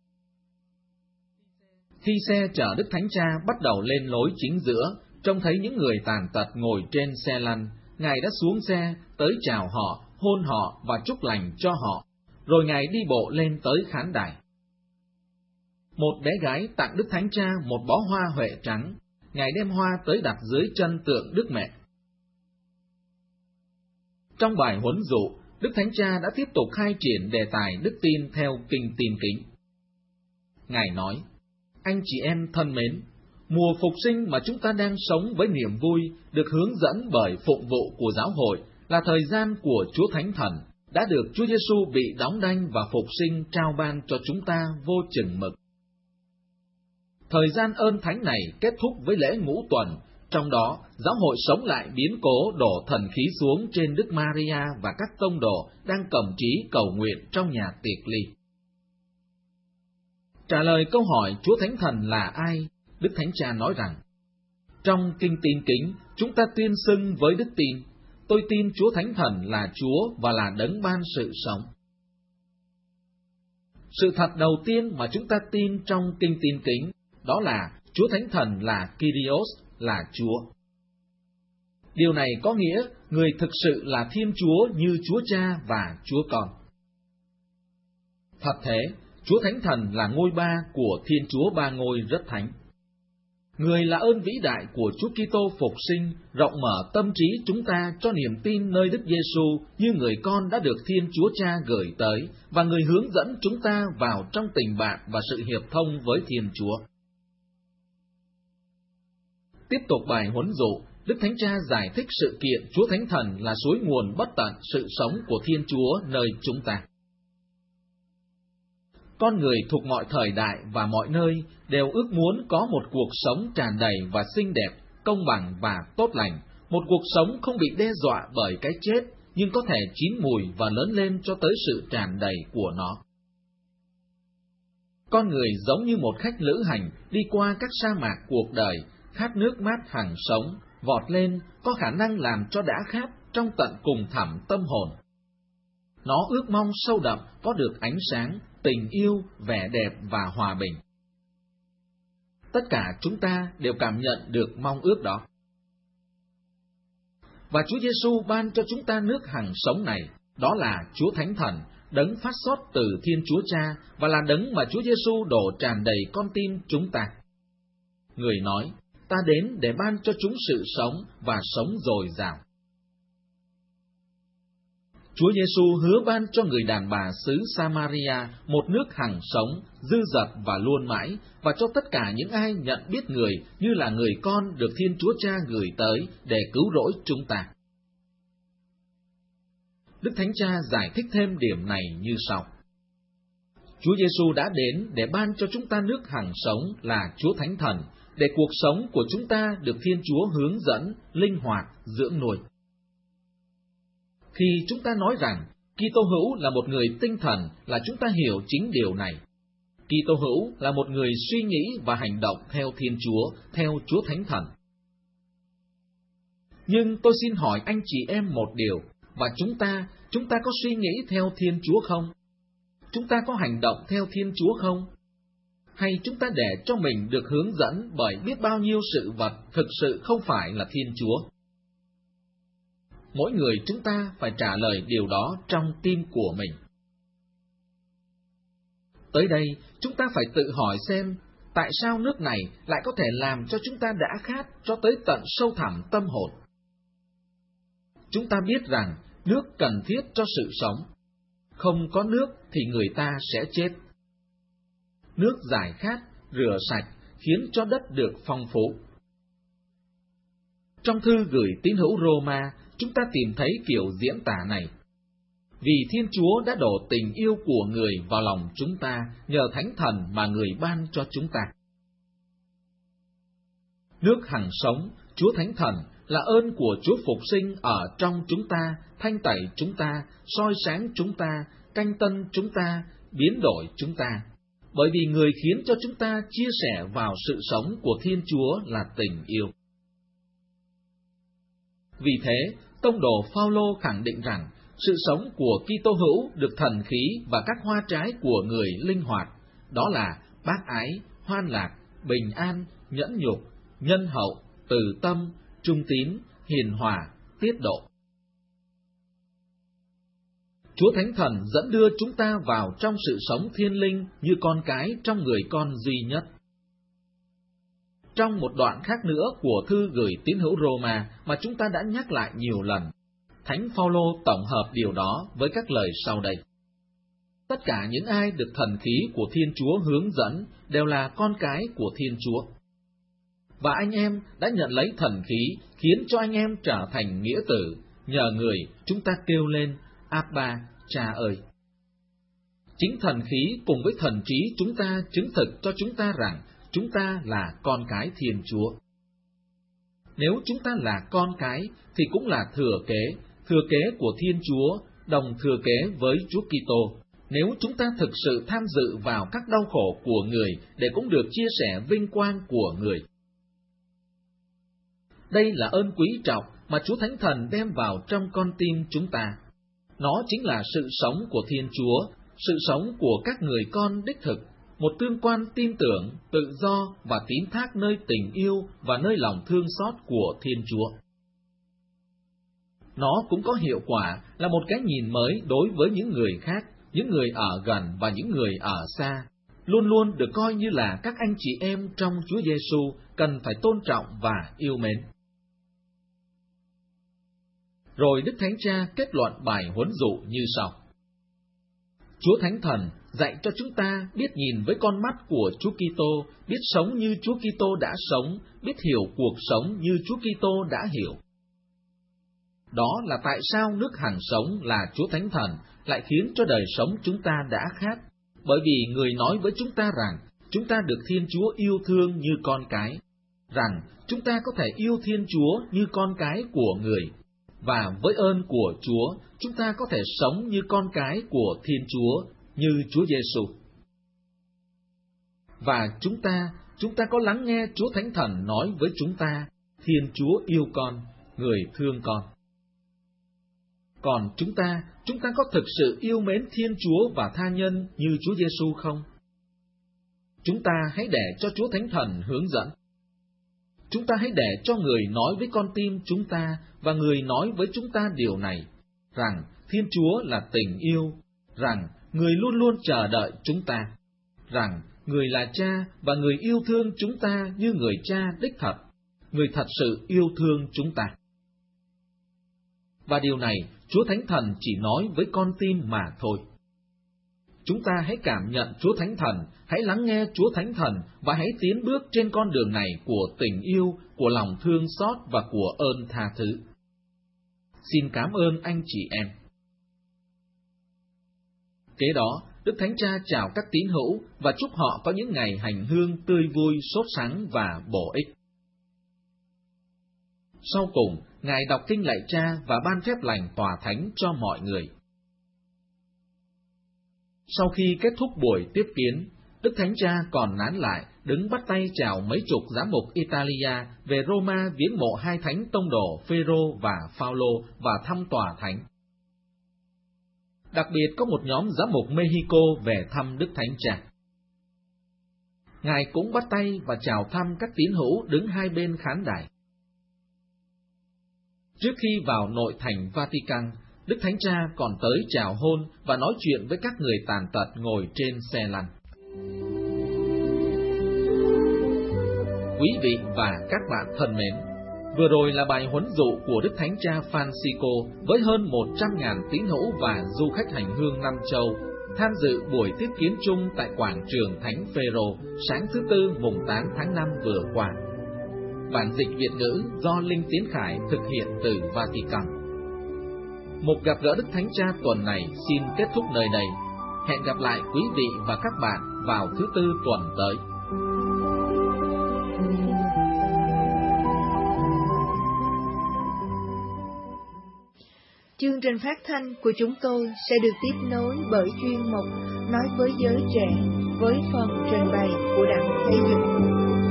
Khi xe chở Đức Thánh Cha bắt đầu lên lối chính giữa, trông thấy những người tàn tật ngồi trên xe lăn, Ngài đã xuống xe, tới chào họ, hôn họ và chúc lành cho họ, rồi Ngài đi bộ lên tới khán đài. Một bé gái tặng Đức Thánh Cha một bó hoa huệ trắng, Ngài đem hoa tới đặt dưới chân tượng Đức Mẹ. Trong bài huấn dụ, Đức Thánh Cha đã tiếp tục khai triển đề tài đức tin theo kinh tin kính. Ngài nói, anh chị em thân mến, mùa phục sinh mà chúng ta đang sống với niềm vui, được hướng dẫn bởi phụng vụ của giáo hội, là thời gian của Chúa Thánh Thần, đã được Chúa Giêsu bị đóng đanh và phục sinh trao ban cho chúng ta vô chừng mực. Thời gian ơn thánh này kết thúc với lễ ngũ tuần, trong đó giáo hội sống lại biến cố đổ thần khí xuống trên Đức Maria và các tông đồ đang cầm trí cầu nguyện trong nhà tiệc ly. Trả lời câu hỏi Chúa Thánh Thần là ai, Đức Thánh Cha nói rằng, trong kinh tin kính, chúng ta tuyên xưng với đức tin, tôi tin Chúa Thánh Thần là Chúa và là đấng ban sự sống. Sự thật đầu tiên mà chúng ta tin trong kinh tin kính, đó là Chúa Thánh Thần là Kyrios, là Chúa. Điều này có nghĩa người thực sự là Thiên Chúa như Chúa Cha và Chúa Con. Thật thế, Chúa Thánh Thần là ngôi ba của Thiên Chúa ba ngôi rất thánh. Người là ơn vĩ đại của Chúa Kitô phục sinh, rộng mở tâm trí chúng ta cho niềm tin nơi Đức Giêsu như người con đã được Thiên Chúa Cha gửi tới, và người hướng dẫn chúng ta vào trong tình bạn và sự hiệp thông với Thiên Chúa. Tiếp tục bài huấn dụ, Đức Thánh Cha giải thích sự kiện Chúa Thánh Thần là suối nguồn bất tận sự sống của Thiên Chúa nơi chúng ta. Con người thuộc mọi thời đại và mọi nơi đều ước muốn có một cuộc sống tràn đầy và xinh đẹp, công bằng và tốt lành, một cuộc sống không bị đe dọa bởi cái chết, nhưng có thể chín mùi và lớn lên cho tới sự tràn đầy của nó. Con người giống như một khách lữ hành đi qua các sa mạc cuộc đời, khát nước mát hằng sống, vọt lên, có khả năng làm cho đã khát trong tận cùng thẳm tâm hồn. Nó ước mong sâu đậm có được ánh sáng, tình yêu, vẻ đẹp và hòa bình. Tất cả chúng ta đều cảm nhận được mong ước đó. Và Chúa Giêsu ban cho chúng ta nước hằng sống này, đó là Chúa Thánh Thần, đấng phát xuất từ Thiên Chúa Cha và là đấng mà Chúa Giêsu đổ tràn đầy con tim chúng ta. Người nói, ta đến để ban cho chúng sự sống và sống dồi dào. Chúa Giêsu hứa ban cho người đàn bà xứ Samaria một nước hằng sống, dư dật và luôn mãi, và cho tất cả những ai nhận biết người như là người con được Thiên Chúa Cha gửi tới để cứu rỗi chúng ta. Đức Thánh Cha giải thích thêm điểm này như sau. Chúa Giêsu đã đến để ban cho chúng ta nước hằng sống là Chúa Thánh Thần, để cuộc sống của chúng ta được Thiên Chúa hướng dẫn, linh hoạt, dưỡng nuôi. Khi chúng ta nói rằng Kitô hữu là một người tinh thần, là chúng ta hiểu chính điều này. Kitô hữu là một người suy nghĩ và hành động theo Thiên Chúa, theo Chúa Thánh Thần. Nhưng tôi xin hỏi anh chị em một điều, và chúng ta, chúng ta có suy nghĩ theo Thiên Chúa không? Chúng ta có hành động theo Thiên Chúa không? hay chúng ta để cho mình được hướng dẫn bởi biết bao nhiêu sự vật thực sự không phải là Thiên Chúa? Mỗi người chúng ta phải trả lời điều đó trong tim của mình. Tới đây, chúng ta phải tự hỏi xem, tại sao nước này lại có thể làm cho chúng ta đã khát cho tới tận sâu thẳm tâm hồn? Chúng ta biết rằng nước cần thiết cho sự sống. Không có nước thì người ta sẽ chết. Nước giải khát, rửa sạch, khiến cho đất được phong phú. Trong thư gửi tín hữu Roma, chúng ta tìm thấy kiểu diễn tả này. Vì Thiên Chúa đã đổ tình yêu của người vào lòng chúng ta nhờ Thánh Thần mà người ban cho chúng ta. Nước hằng sống, Chúa Thánh Thần là ơn của Chúa Phục sinh ở trong chúng ta, thanh tẩy chúng ta, soi sáng chúng ta, canh tân chúng ta, biến đổi chúng ta. Bởi vì người khiến cho chúng ta chia sẻ vào sự sống của Thiên Chúa là tình yêu. Vì thế, tông đồ Phao-lô khẳng định rằng sự sống của Kitô hữu được thần khí và các hoa trái của người linh hoạt, đó là bác ái, hoan lạc, bình an, nhẫn nhục, nhân hậu, từ tâm, trung tín, hiền hòa, tiết độ. Chúa Thánh Thần dẫn đưa chúng ta vào trong sự sống thiên linh như con cái trong người con duy nhất. Trong một đoạn khác nữa của thư gửi tín hữu Roma mà chúng ta đã nhắc lại nhiều lần, Thánh Phao-lô tổng hợp điều đó với các lời sau đây. Tất cả những ai được thần khí của Thiên Chúa hướng dẫn đều là con cái của Thiên Chúa. Và anh em đã nhận lấy thần khí khiến cho anh em trở thành nghĩa tử, nhờ người chúng ta kêu lên, Abba, Cha ơi! Chính thần khí cùng với thần trí chúng ta chứng thực cho chúng ta rằng chúng ta là con cái Thiên Chúa. Nếu chúng ta là con cái thì cũng là thừa kế, thừa kế của Thiên Chúa, đồng thừa kế với Chúa Kitô. Nếu chúng ta thực sự tham dự vào các đau khổ của người để cũng được chia sẻ vinh quang của người. Đây là ơn quý trọng mà Chúa Thánh Thần đem vào trong con tim chúng ta. Nó chính là sự sống của Thiên Chúa, sự sống của các người con đích thực, một tương quan tin tưởng, tự do và tín thác nơi tình yêu và nơi lòng thương xót của Thiên Chúa. Nó cũng có hiệu quả là một cái nhìn mới đối với những người khác, những người ở gần và những người ở xa, luôn luôn được coi như là các anh chị em trong Chúa Giêsu, cần phải tôn trọng và yêu mến. Rồi Đức Thánh Cha kết luận bài huấn dụ như sau. Chúa Thánh Thần dạy cho chúng ta biết nhìn với con mắt của Chúa Kitô, biết sống như Chúa Kitô đã sống, biết hiểu cuộc sống như Chúa Kitô đã hiểu. Đó là tại sao nước hằng sống là Chúa Thánh Thần lại khiến cho đời sống chúng ta đã khát, bởi vì người nói với chúng ta rằng chúng ta được Thiên Chúa yêu thương như con cái, rằng chúng ta có thể yêu Thiên Chúa như con cái của người, và với ơn của Chúa, chúng ta có thể sống như con cái của Thiên Chúa, như Chúa Giêsu. Và chúng ta, chúng ta có lắng nghe Chúa Thánh Thần nói với chúng ta, Thiên Chúa yêu con, người thương con. Còn chúng ta, chúng ta có thực sự yêu mến Thiên Chúa và tha nhân như Chúa Giêsu không? Chúng ta hãy để cho Chúa Thánh Thần hướng dẫn. Chúng ta hãy để cho người nói với con tim chúng ta và người nói với chúng ta điều này, rằng Thiên Chúa là tình yêu, rằng người luôn luôn chờ đợi chúng ta, rằng người là Cha và người yêu thương chúng ta như người Cha đích thật, người thật sự yêu thương chúng ta. Và điều này Chúa Thánh Thần chỉ nói với con tim mà thôi. Chúng ta hãy cảm nhận Chúa Thánh Thần, hãy lắng nghe Chúa Thánh Thần và hãy tiến bước trên con đường này của tình yêu, của lòng thương xót và của ơn tha thứ. Xin cảm ơn anh chị em. Kế đó, Đức Thánh Cha chào các tín hữu và chúc họ có những ngày hành hương tươi vui, sốt sắng và bổ ích. Sau cùng, Ngài đọc kinh lạy Cha và ban phép lành tòa thánh cho mọi người. Sau khi kết thúc buổi tiếp kiến, Đức Thánh Cha còn nán lại, đứng bắt tay chào mấy chục giám mục Italia về Roma viếng mộ hai thánh tông đồ Phêrô và Phao-lô và thăm tòa thánh. Đặc biệt có một nhóm giám mục Mexico về thăm Đức Thánh Cha. Ngài cũng bắt tay và chào thăm các tín hữu đứng hai bên khán đài. Trước khi vào nội thành Vatican, Đức Thánh Cha còn tới chào hôn và nói chuyện với các người tàn tật ngồi trên xe lăn. Quý vị và các bạn thân mến, vừa rồi là bài huấn dụ của Đức Thánh Cha Francisco với hơn một trăm nghìn tín hữu và du khách hành hương năm châu tham dự buổi tiếp kiến chung tại quảng trường Thánh Phêrô sáng thứ Tư mùng tám tháng năm vừa qua. Bản dịch Việt ngữ do Linh Tiến Khải thực hiện từ Vatican. Một gặp gỡ Đức Thánh Cha tuần này xin kết thúc nơi đây. Hẹn gặp lại quý vị và các bạn vào thứ Tư tuần tới. Chương trình phát thanh của chúng tôi sẽ được tiếp nối bởi chuyên mục Nói với giới trẻ với phần trình bày của Đặng Thế Dũng.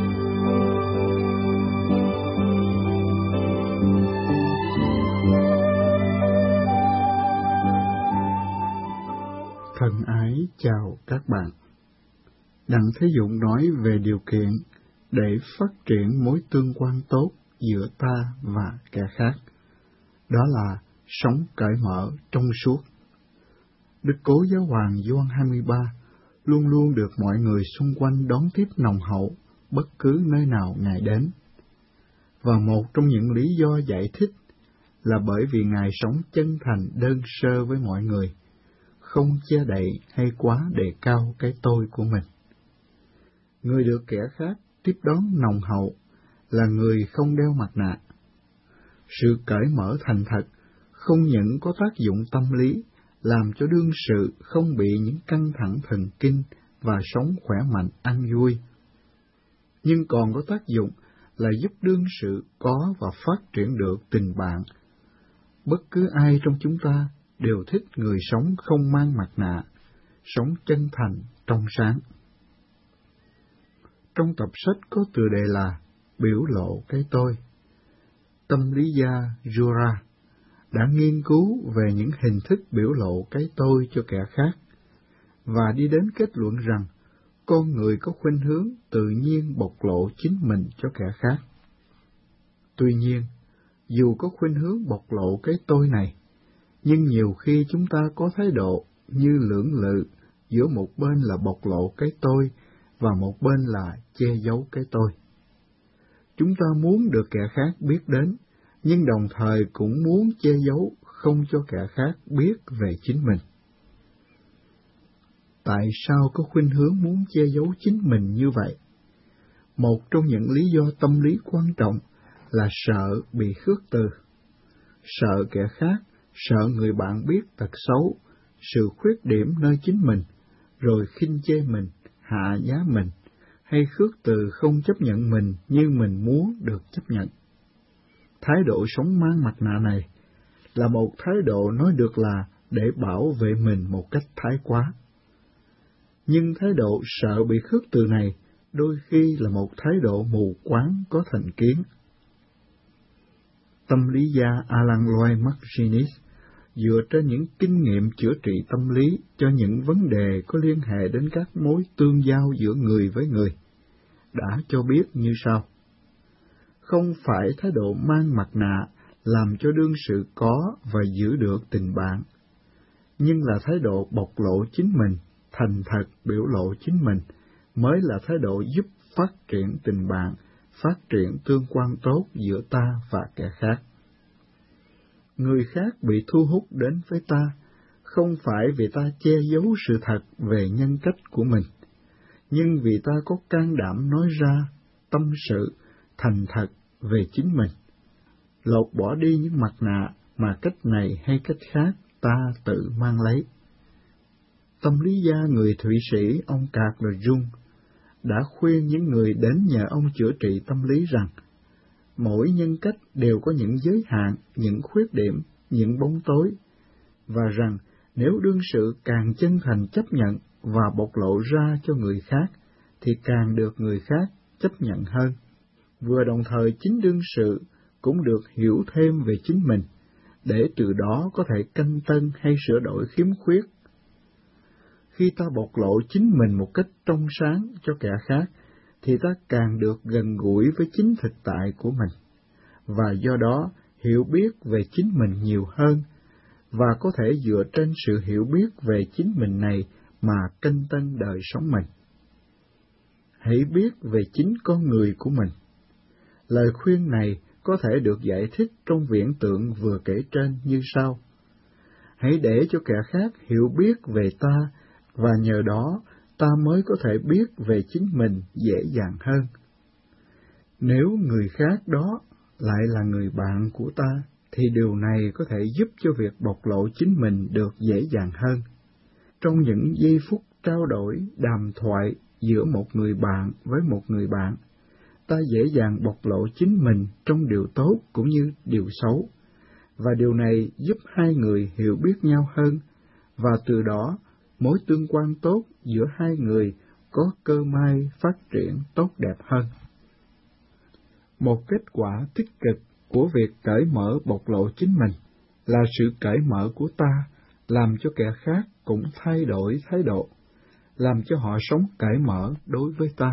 Thân ái chào các bạn. Đặng Thế Dũng nói về điều kiện để phát triển mối tương quan tốt giữa ta và kẻ khác. Đó là sống cởi mở trong suốt. Đức Cố Giáo hoàng Gioan hai mươi ba luôn luôn được mọi người xung quanh đón tiếp nồng hậu bất cứ nơi nào Ngài đến. Và một trong những lý do giải thích là bởi vì Ngài sống chân thành đơn sơ với mọi người, không che đậy hay quá đề cao cái tôi của mình. Người được kẻ khác tiếp đón nồng hậu là người không đeo mặt nạ. Sự cởi mở thành thật không những có tác dụng tâm lý, làm cho đương sự không bị những căng thẳng thần kinh và sống khỏe mạnh an vui, nhưng còn có tác dụng là giúp đương sự có và phát triển được tình bạn. Bất cứ ai trong chúng ta đều thích người sống không mang mặt nạ, sống chân thành, trong sáng. Trong tập sách có tựa đề là Biểu lộ cái tôi, tâm lý gia Jura đã nghiên cứu về những hình thức biểu lộ cái tôi cho kẻ khác, và đi đến kết luận rằng con người có khuynh hướng tự nhiên bộc lộ chính mình cho kẻ khác. Tuy nhiên, dù có khuynh hướng bộc lộ cái tôi này, nhưng nhiều khi chúng ta có thái độ như lưỡng lự giữa một bên là bộc lộ cái tôi và một bên là che giấu cái tôi. Chúng ta muốn được kẻ khác biết đến, nhưng đồng thời cũng muốn che giấu không cho kẻ khác biết về chính mình. Tại sao có khuynh hướng muốn che giấu chính mình như vậy? Một trong những lý do tâm lý quan trọng là sợ bị khước từ. Sợ kẻ khác, sợ người bạn biết tật xấu, sự khuyết điểm nơi chính mình, rồi khinh chê mình, hạ giá mình, hay khước từ không chấp nhận mình như mình muốn được chấp nhận. Thái độ sống mang mặt nạ này là một thái độ nói được là để bảo vệ mình một cách thái quá. Nhưng thái độ sợ bị khước từ này đôi khi là một thái độ mù quáng có thành kiến. Tâm lý gia Alan Loy Marginis dựa trên những kinh nghiệm chữa trị tâm lý cho những vấn đề có liên hệ đến các mối tương giao giữa người với người, đã cho biết như sau. Không phải thái độ mang mặt nạ làm cho đương sự có và giữ được tình bạn, nhưng là thái độ bộc lộ chính mình, thành thật biểu lộ chính mình, mới là thái độ giúp phát triển tình bạn, phát triển tương quan tốt giữa ta và kẻ khác. Người khác bị thu hút đến với ta, không phải vì ta che giấu sự thật về nhân cách của mình, nhưng vì ta có can đảm nói ra, tâm sự, thành thật về chính mình, lột bỏ đi những mặt nạ mà cách này hay cách khác ta tự mang lấy. Tâm lý gia người Thụy Sĩ ông Carl Jung đã khuyên những người đến nhờ ông chữa trị tâm lý rằng mỗi nhân cách đều có những giới hạn, những khuyết điểm, những bóng tối, và rằng nếu đương sự càng chân thành chấp nhận và bộc lộ ra cho người khác, thì càng được người khác chấp nhận hơn. Vừa đồng thời chính đương sự cũng được hiểu thêm về chính mình, để từ đó có thể canh tân hay sửa đổi khiếm khuyết. Khi ta bộc lộ chính mình một cách trong sáng cho kẻ khác, thì ta càng được gần gũi với chính thực tại của mình, và do đó hiểu biết về chính mình nhiều hơn, và có thể dựa trên sự hiểu biết về chính mình này mà canh tân đời sống mình. Hãy biết về chính con người của mình. Lời khuyên này có thể được giải thích trong viễn tượng vừa kể trên như sau. Hãy để cho kẻ khác hiểu biết về ta, và nhờ đó ta mới có thể biết về chính mình dễ dàng hơn. Nếu người khác đó lại là người bạn của ta, thì điều này có thể giúp cho việc bộc lộ chính mình được dễ dàng hơn. Trong những giây phút trao đổi, đàm thoại giữa một người bạn với một người bạn, ta dễ dàng bộc lộ chính mình trong điều tốt cũng như điều xấu, và điều này giúp hai người hiểu biết nhau hơn, và từ đó mối tương quan tốt giữa hai người có cơ may phát triển tốt đẹp hơn. Một kết quả tích cực của việc cởi mở bộc lộ chính mình là sự cởi mở của ta làm cho kẻ khác cũng thay đổi thái độ, làm cho họ sống cởi mở đối với ta.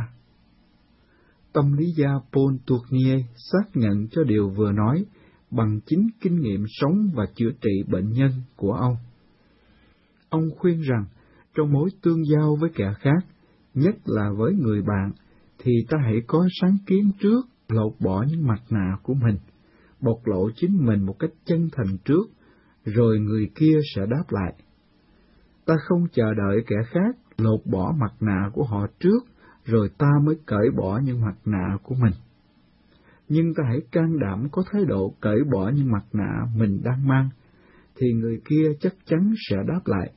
Tâm lý gia Paul Tournier xác nhận cho điều vừa nói bằng chính kinh nghiệm sống và chữa trị bệnh nhân của ông. Ông khuyên rằng, trong mối tương giao với kẻ khác, nhất là với người bạn, thì ta hãy có sáng kiến trước, lột bỏ những mặt nạ của mình, bộc lộ chính mình một cách chân thành trước, rồi người kia sẽ đáp lại. Ta không chờ đợi kẻ khác lột bỏ mặt nạ của họ trước, rồi ta mới cởi bỏ những mặt nạ của mình. Nhưng ta hãy can đảm có thái độ cởi bỏ những mặt nạ mình đang mang, thì người kia chắc chắn sẽ đáp lại.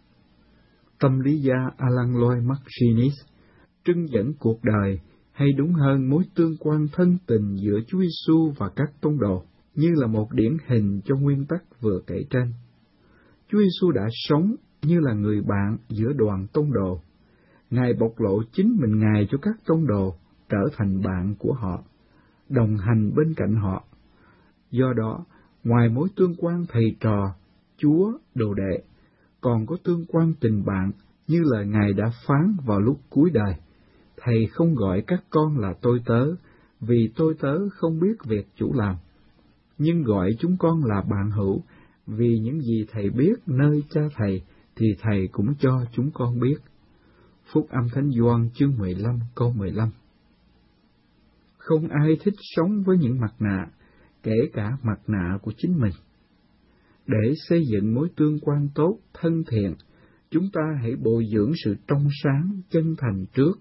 Tâm lý gia Alan Lloyd Martinez trưng dẫn cuộc đời, hay đúng hơn mối tương quan thân tình giữa Chúa Giêsu và các tông đồ, như là một điển hình cho nguyên tắc vừa kể trên. Chúa Giêsu đã sống như là người bạn giữa đoàn tông đồ. Ngài bộc lộ chính mình Ngài cho các tông đồ trở thành bạn của họ, đồng hành bên cạnh họ. Do đó, ngoài mối tương quan thầy trò, Chúa, đồ đệ, còn có tương quan tình bạn như lời Ngài đã phán vào lúc cuối đời. Thầy không gọi các con là tôi tớ, vì tôi tớ không biết việc chủ làm, nhưng gọi chúng con là bạn hữu, vì những gì thầy biết nơi cha thầy, thì thầy cũng cho chúng con biết. Phúc âm Thánh Gioan chương mười lăm câu mười lăm. Không ai thích sống với những mặt nạ, kể cả mặt nạ của chính mình. Để xây dựng mối tương quan tốt, thân thiện, chúng ta hãy bồi dưỡng sự trong sáng, chân thành trước.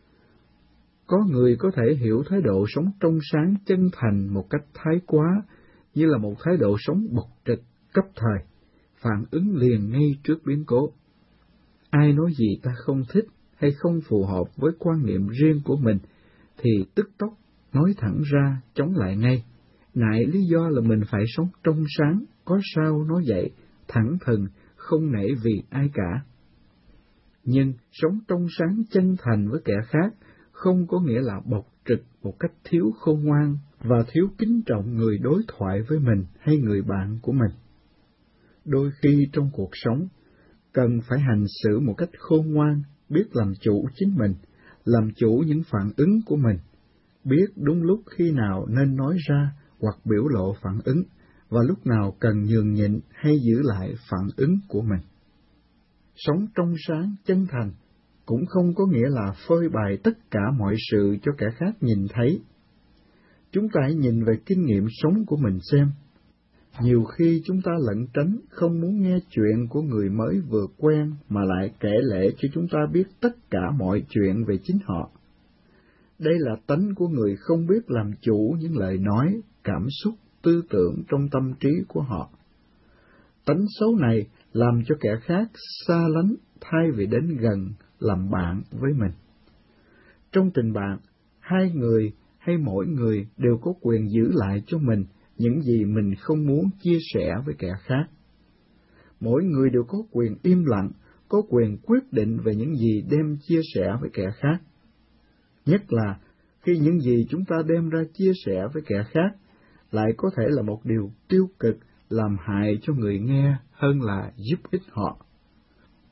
Có người có thể hiểu thái độ sống trong sáng, chân thành một cách thái quá, như là một thái độ sống bộc trực, cấp thời, phản ứng liền ngay trước biến cố. Ai nói gì ta không thích hay không phù hợp với quan niệm riêng của mình, thì tức tốc nói thẳng ra, chống lại ngay, nại lý do là mình phải sống trong sáng, có sao nói vậy, thẳng thừng, không nể vì ai cả. Nhưng sống trong sáng chân thành với kẻ khác không có nghĩa là bộc trực một cách thiếu khôn ngoan và thiếu kính trọng người đối thoại với mình hay người bạn của mình. Đôi khi trong cuộc sống, cần phải hành xử một cách khôn ngoan, biết làm chủ chính mình, làm chủ những phản ứng của mình, biết đúng lúc khi nào nên nói ra hoặc biểu lộ phản ứng, và lúc nào cần nhường nhịn hay giữ lại phản ứng của mình. Sống trong sáng, chân thành cũng không có nghĩa là phơi bày tất cả mọi sự cho kẻ khác nhìn thấy. Chúng ta hãy nhìn về kinh nghiệm sống của mình xem. Nhiều khi chúng ta lẩn tránh, không muốn nghe chuyện của người mới vừa quen, mà lại kể lể cho chúng ta biết tất cả mọi chuyện về chính họ. Đây là tánh của người không biết làm chủ những lời nói, cảm xúc, tư tưởng trong tâm trí của họ. Tánh xấu này làm cho kẻ khác xa lánh thay vì đến gần làm bạn với mình. Trong tình bạn, hai người hay mỗi người đều có quyền giữ lại cho mình những gì mình không muốn chia sẻ với kẻ khác. Mỗi người đều có quyền im lặng, có quyền quyết định về những gì đem chia sẻ với kẻ khác. Nhất là khi những gì chúng ta đem ra chia sẻ với kẻ khác lại có thể là một điều tiêu cực, làm hại cho người nghe hơn là giúp ích họ.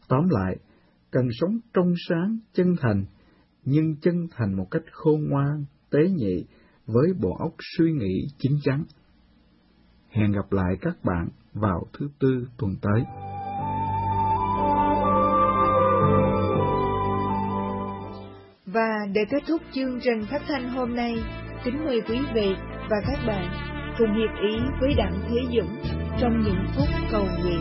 Tóm lại, cần sống trong sáng, chân thành, nhưng chân thành một cách khôn ngoan, tế nhị, với bộ óc suy nghĩ chín chắn. Hẹn gặp lại các bạn vào thứ Tư tuần tới. Và để kết thúc chương trình phát thanh hôm nay, kính mời quý vị và các bạn cùng hiệp ý với Đặng Thế Dũng trong những phút cầu nguyện.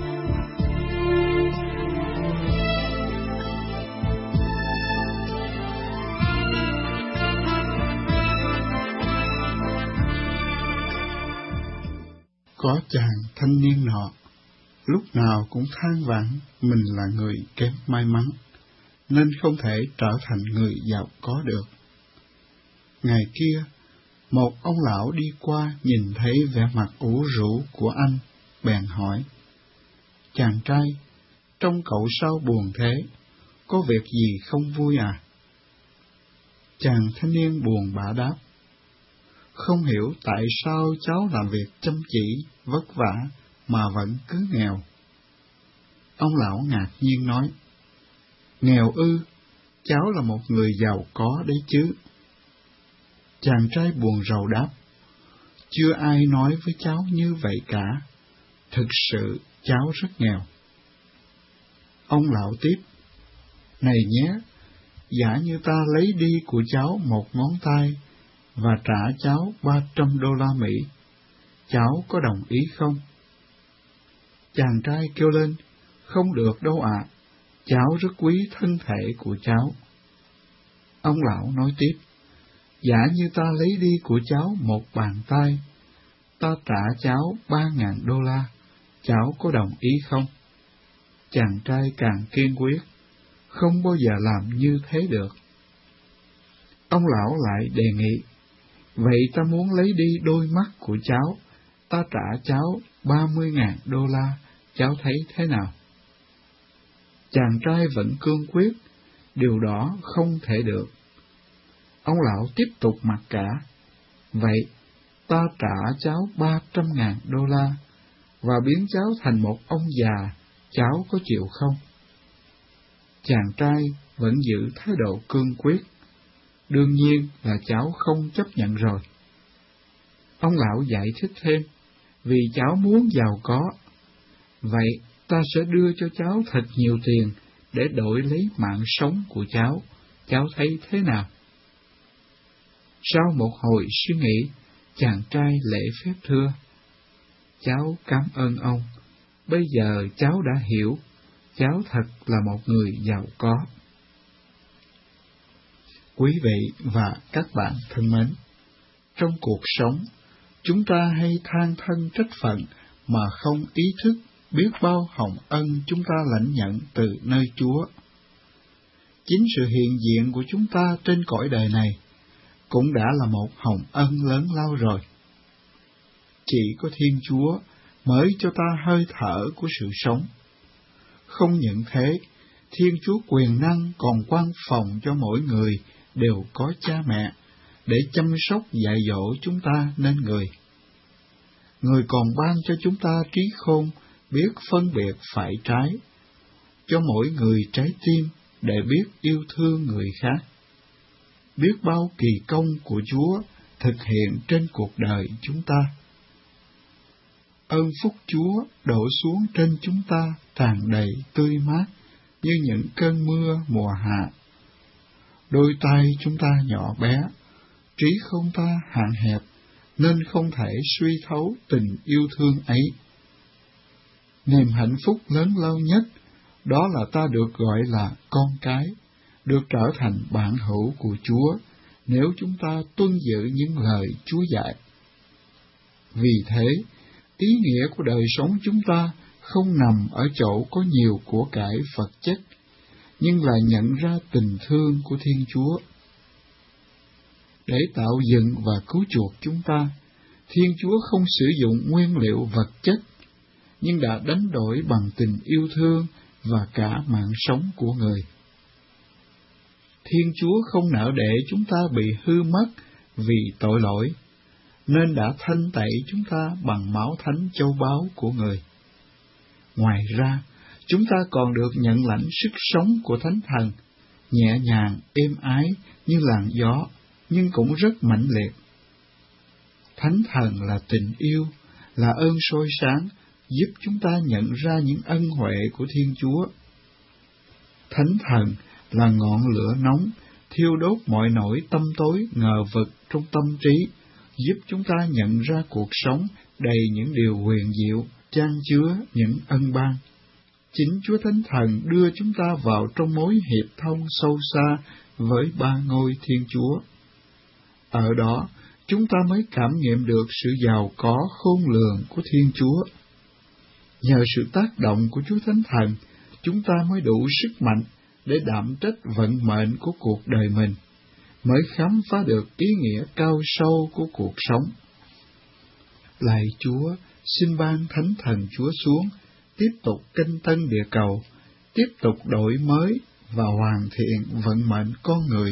Có chàng thanh niên nọ, lúc nào cũng than vãn mình là người kém may mắn, nên không thể trở thành người giàu có được. Ngày kia, một ông lão đi qua nhìn thấy vẻ mặt ủ rũ của anh, bèn hỏi: "Chàng trai, trông cậu sao buồn thế, có việc gì không vui à?" Chàng thanh niên buồn bã đáp: "Không hiểu tại sao cháu làm việc chăm chỉ, vất vả, mà vẫn cứ nghèo." Ông lão ngạc nhiên nói: "Nghèo ư? Cháu là một người giàu có đấy chứ." Chàng trai buồn rầu đáp: "Chưa ai nói với cháu như vậy cả. Thực sự cháu rất nghèo." Ông lão tiếp: "Này nhé, giả như ta lấy đi của cháu một ngón tay và trả cháu ba trăm đô la Mỹ, cháu có đồng ý không?" Chàng trai kêu lên: "Không được đâu ạ, à. Cháu rất quý thân thể của cháu." Ông lão nói tiếp: "Giả như ta lấy đi của cháu một bàn tay, ta trả cháu ba ngàn đô la, cháu có đồng ý không?" Chàng trai càng kiên quyết: "Không bao giờ làm như thế được." Ông lão lại đề nghị: "Vậy ta muốn lấy đi đôi mắt của cháu, ta trả cháu ba mươi ngàn đô la, cháu thấy thế nào?" Chàng trai vẫn cương quyết: "Điều đó không thể được." Ông lão tiếp tục mặc cả: "Vậy, ta trả cháu ba trăm ngàn đô la, và biến cháu thành một ông già, cháu có chịu không?" Chàng trai vẫn giữ thái độ cương quyết: "Đương nhiên là cháu không chấp nhận rồi." Ông lão giải thích thêm: "Vì cháu muốn giàu có, vậy ta sẽ đưa cho cháu thật nhiều tiền để đổi lấy mạng sống của cháu, cháu thấy thế nào?" Sau một hồi suy nghĩ, chàng trai lễ phép thưa: "Cháu cảm ơn ông, bây giờ cháu đã hiểu, cháu thật là một người giàu có." Quý vị và các bạn thân mến, trong cuộc sống, chúng ta hay than thân trách phận mà không ý thức biết bao hồng ân chúng ta lãnh nhận từ nơi Chúa. Chính sự hiện diện của chúng ta trên cõi đời này cũng đã là một hồng ân lớn lao rồi. Chỉ có Thiên Chúa mới cho ta hơi thở của sự sống. Không những thế, Thiên Chúa quyền năng còn quan phòng cho mỗi người đều có cha mẹ để chăm sóc dạy dỗ chúng ta nên người. Người còn ban cho chúng ta trí khôn, biết phân biệt phải trái, cho mỗi người trái tim để biết yêu thương người khác. Biết bao kỳ công của Chúa thực hiện trên cuộc đời chúng ta. Ơn phúc Chúa đổ xuống trên chúng ta tràn đầy tươi mát như những cơn mưa mùa hạ. Đôi tay chúng ta nhỏ bé, trí không ta hạn hẹp, nên không thể suy thấu tình yêu thương ấy. Niềm hạnh phúc lớn lao nhất, đó là ta được gọi là con cái, được trở thành bạn hữu của Chúa, nếu chúng ta tuân giữ những lời Chúa dạy. Vì thế, ý nghĩa của đời sống chúng ta không nằm ở chỗ có nhiều của cải vật chất, nhưng là nhận ra tình thương của Thiên Chúa. Để tạo dựng và cứu chuộc chúng ta, Thiên Chúa không sử dụng nguyên liệu vật chất, nhưng đã đánh đổi bằng tình yêu thương và cả mạng sống của người. Thiên Chúa không nỡ để chúng ta bị hư mất vì tội lỗi, nên đã thanh tẩy chúng ta bằng máu thánh châu báu của người. Ngoài ra, chúng ta còn được nhận lãnh sức sống của Thánh Thần, nhẹ nhàng, êm ái như làn gió, nhưng cũng rất mãnh liệt. Thánh Thần là tình yêu, là ơn soi sáng, giúp chúng ta nhận ra những ân huệ của Thiên Chúa. Thánh Thần là ngọn lửa nóng, thiêu đốt mọi nỗi tâm tối ngờ vực trong tâm trí, giúp chúng ta nhận ra cuộc sống đầy những điều huyền diệu, chan chứa những ân ban. Chính Chúa Thánh Thần đưa chúng ta vào trong mối hiệp thông sâu xa với ba ngôi Thiên Chúa. Ở đó, chúng ta mới cảm nghiệm được sự giàu có khôn lường của Thiên Chúa. Nhờ sự tác động của Chúa Thánh Thần, chúng ta mới đủ sức mạnh để đảm trách vận mệnh của cuộc đời mình, mới khám phá được ý nghĩa cao sâu của cuộc sống. Lạy Chúa, xin ban Thánh Thần Chúa xuống, tiếp tục canh tân địa cầu, tiếp tục đổi mới và hoàn thiện vận mệnh con người.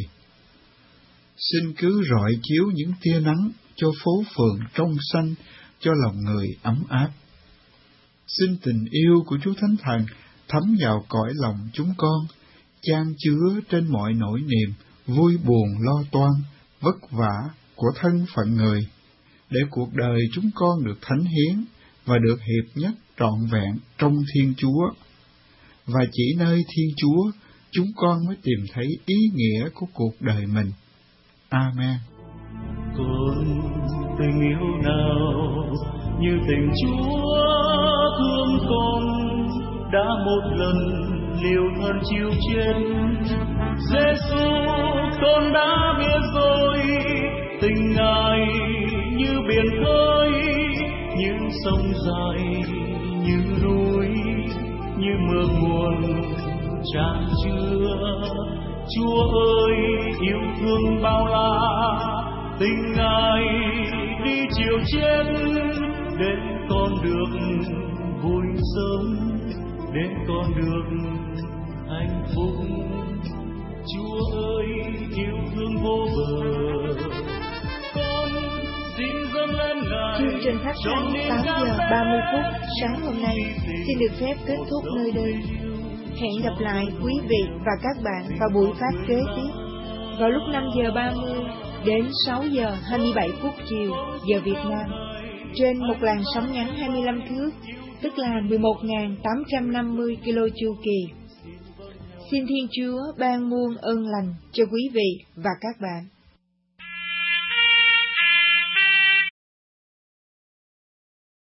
Xin cứ rọi chiếu những tia nắng cho phố phường trong xanh, cho lòng người ấm áp. Xin tình yêu của Chúa Thánh Thần thấm vào cõi lòng chúng con, chan chứa trên mọi nỗi niềm, vui buồn lo toan, vất vả của thân phận người, để cuộc đời chúng con được thánh hiến và được hiệp nhất trọn vẹn trong Thiên Chúa. Và chỉ nơi Thiên Chúa, chúng con mới tìm thấy ý nghĩa của cuộc đời mình. Amen. Còn tình yêu nào như tình Chúa thương con, đã một lần liều thân chịu chết. Giê-xu, con đã biết rồi, tình Ngài như biển khơi, như sông dài, như núi, như mưa nguồn tràn chứa. Chúa ơi, yêu thương bao la, tình Ngài đi chịu chết, để con được vui sớm, để con được hạnh phúc. Chúa ơi, yêu thương vô bờ, con xin dâng lên Ngài. Chương trình phát thanh tám giờ ba mươi phút sáng hôm nay xin được phép kết thúc nơi đây. Hẹn gặp lại quý vị và các bạn vào buổi phát kế tiếp vào lúc năm giờ ba mươi đến sáu giờ hai mươi bảy phút chiều giờ Việt Nam trên một làn sóng ngắn hai mươi lăm thước, tức là mười một nghìn tám trăm năm mươi ki lô chu kỳ. Xin Thiên Chúa ban muôn ơn lành cho quý vị và các bạn.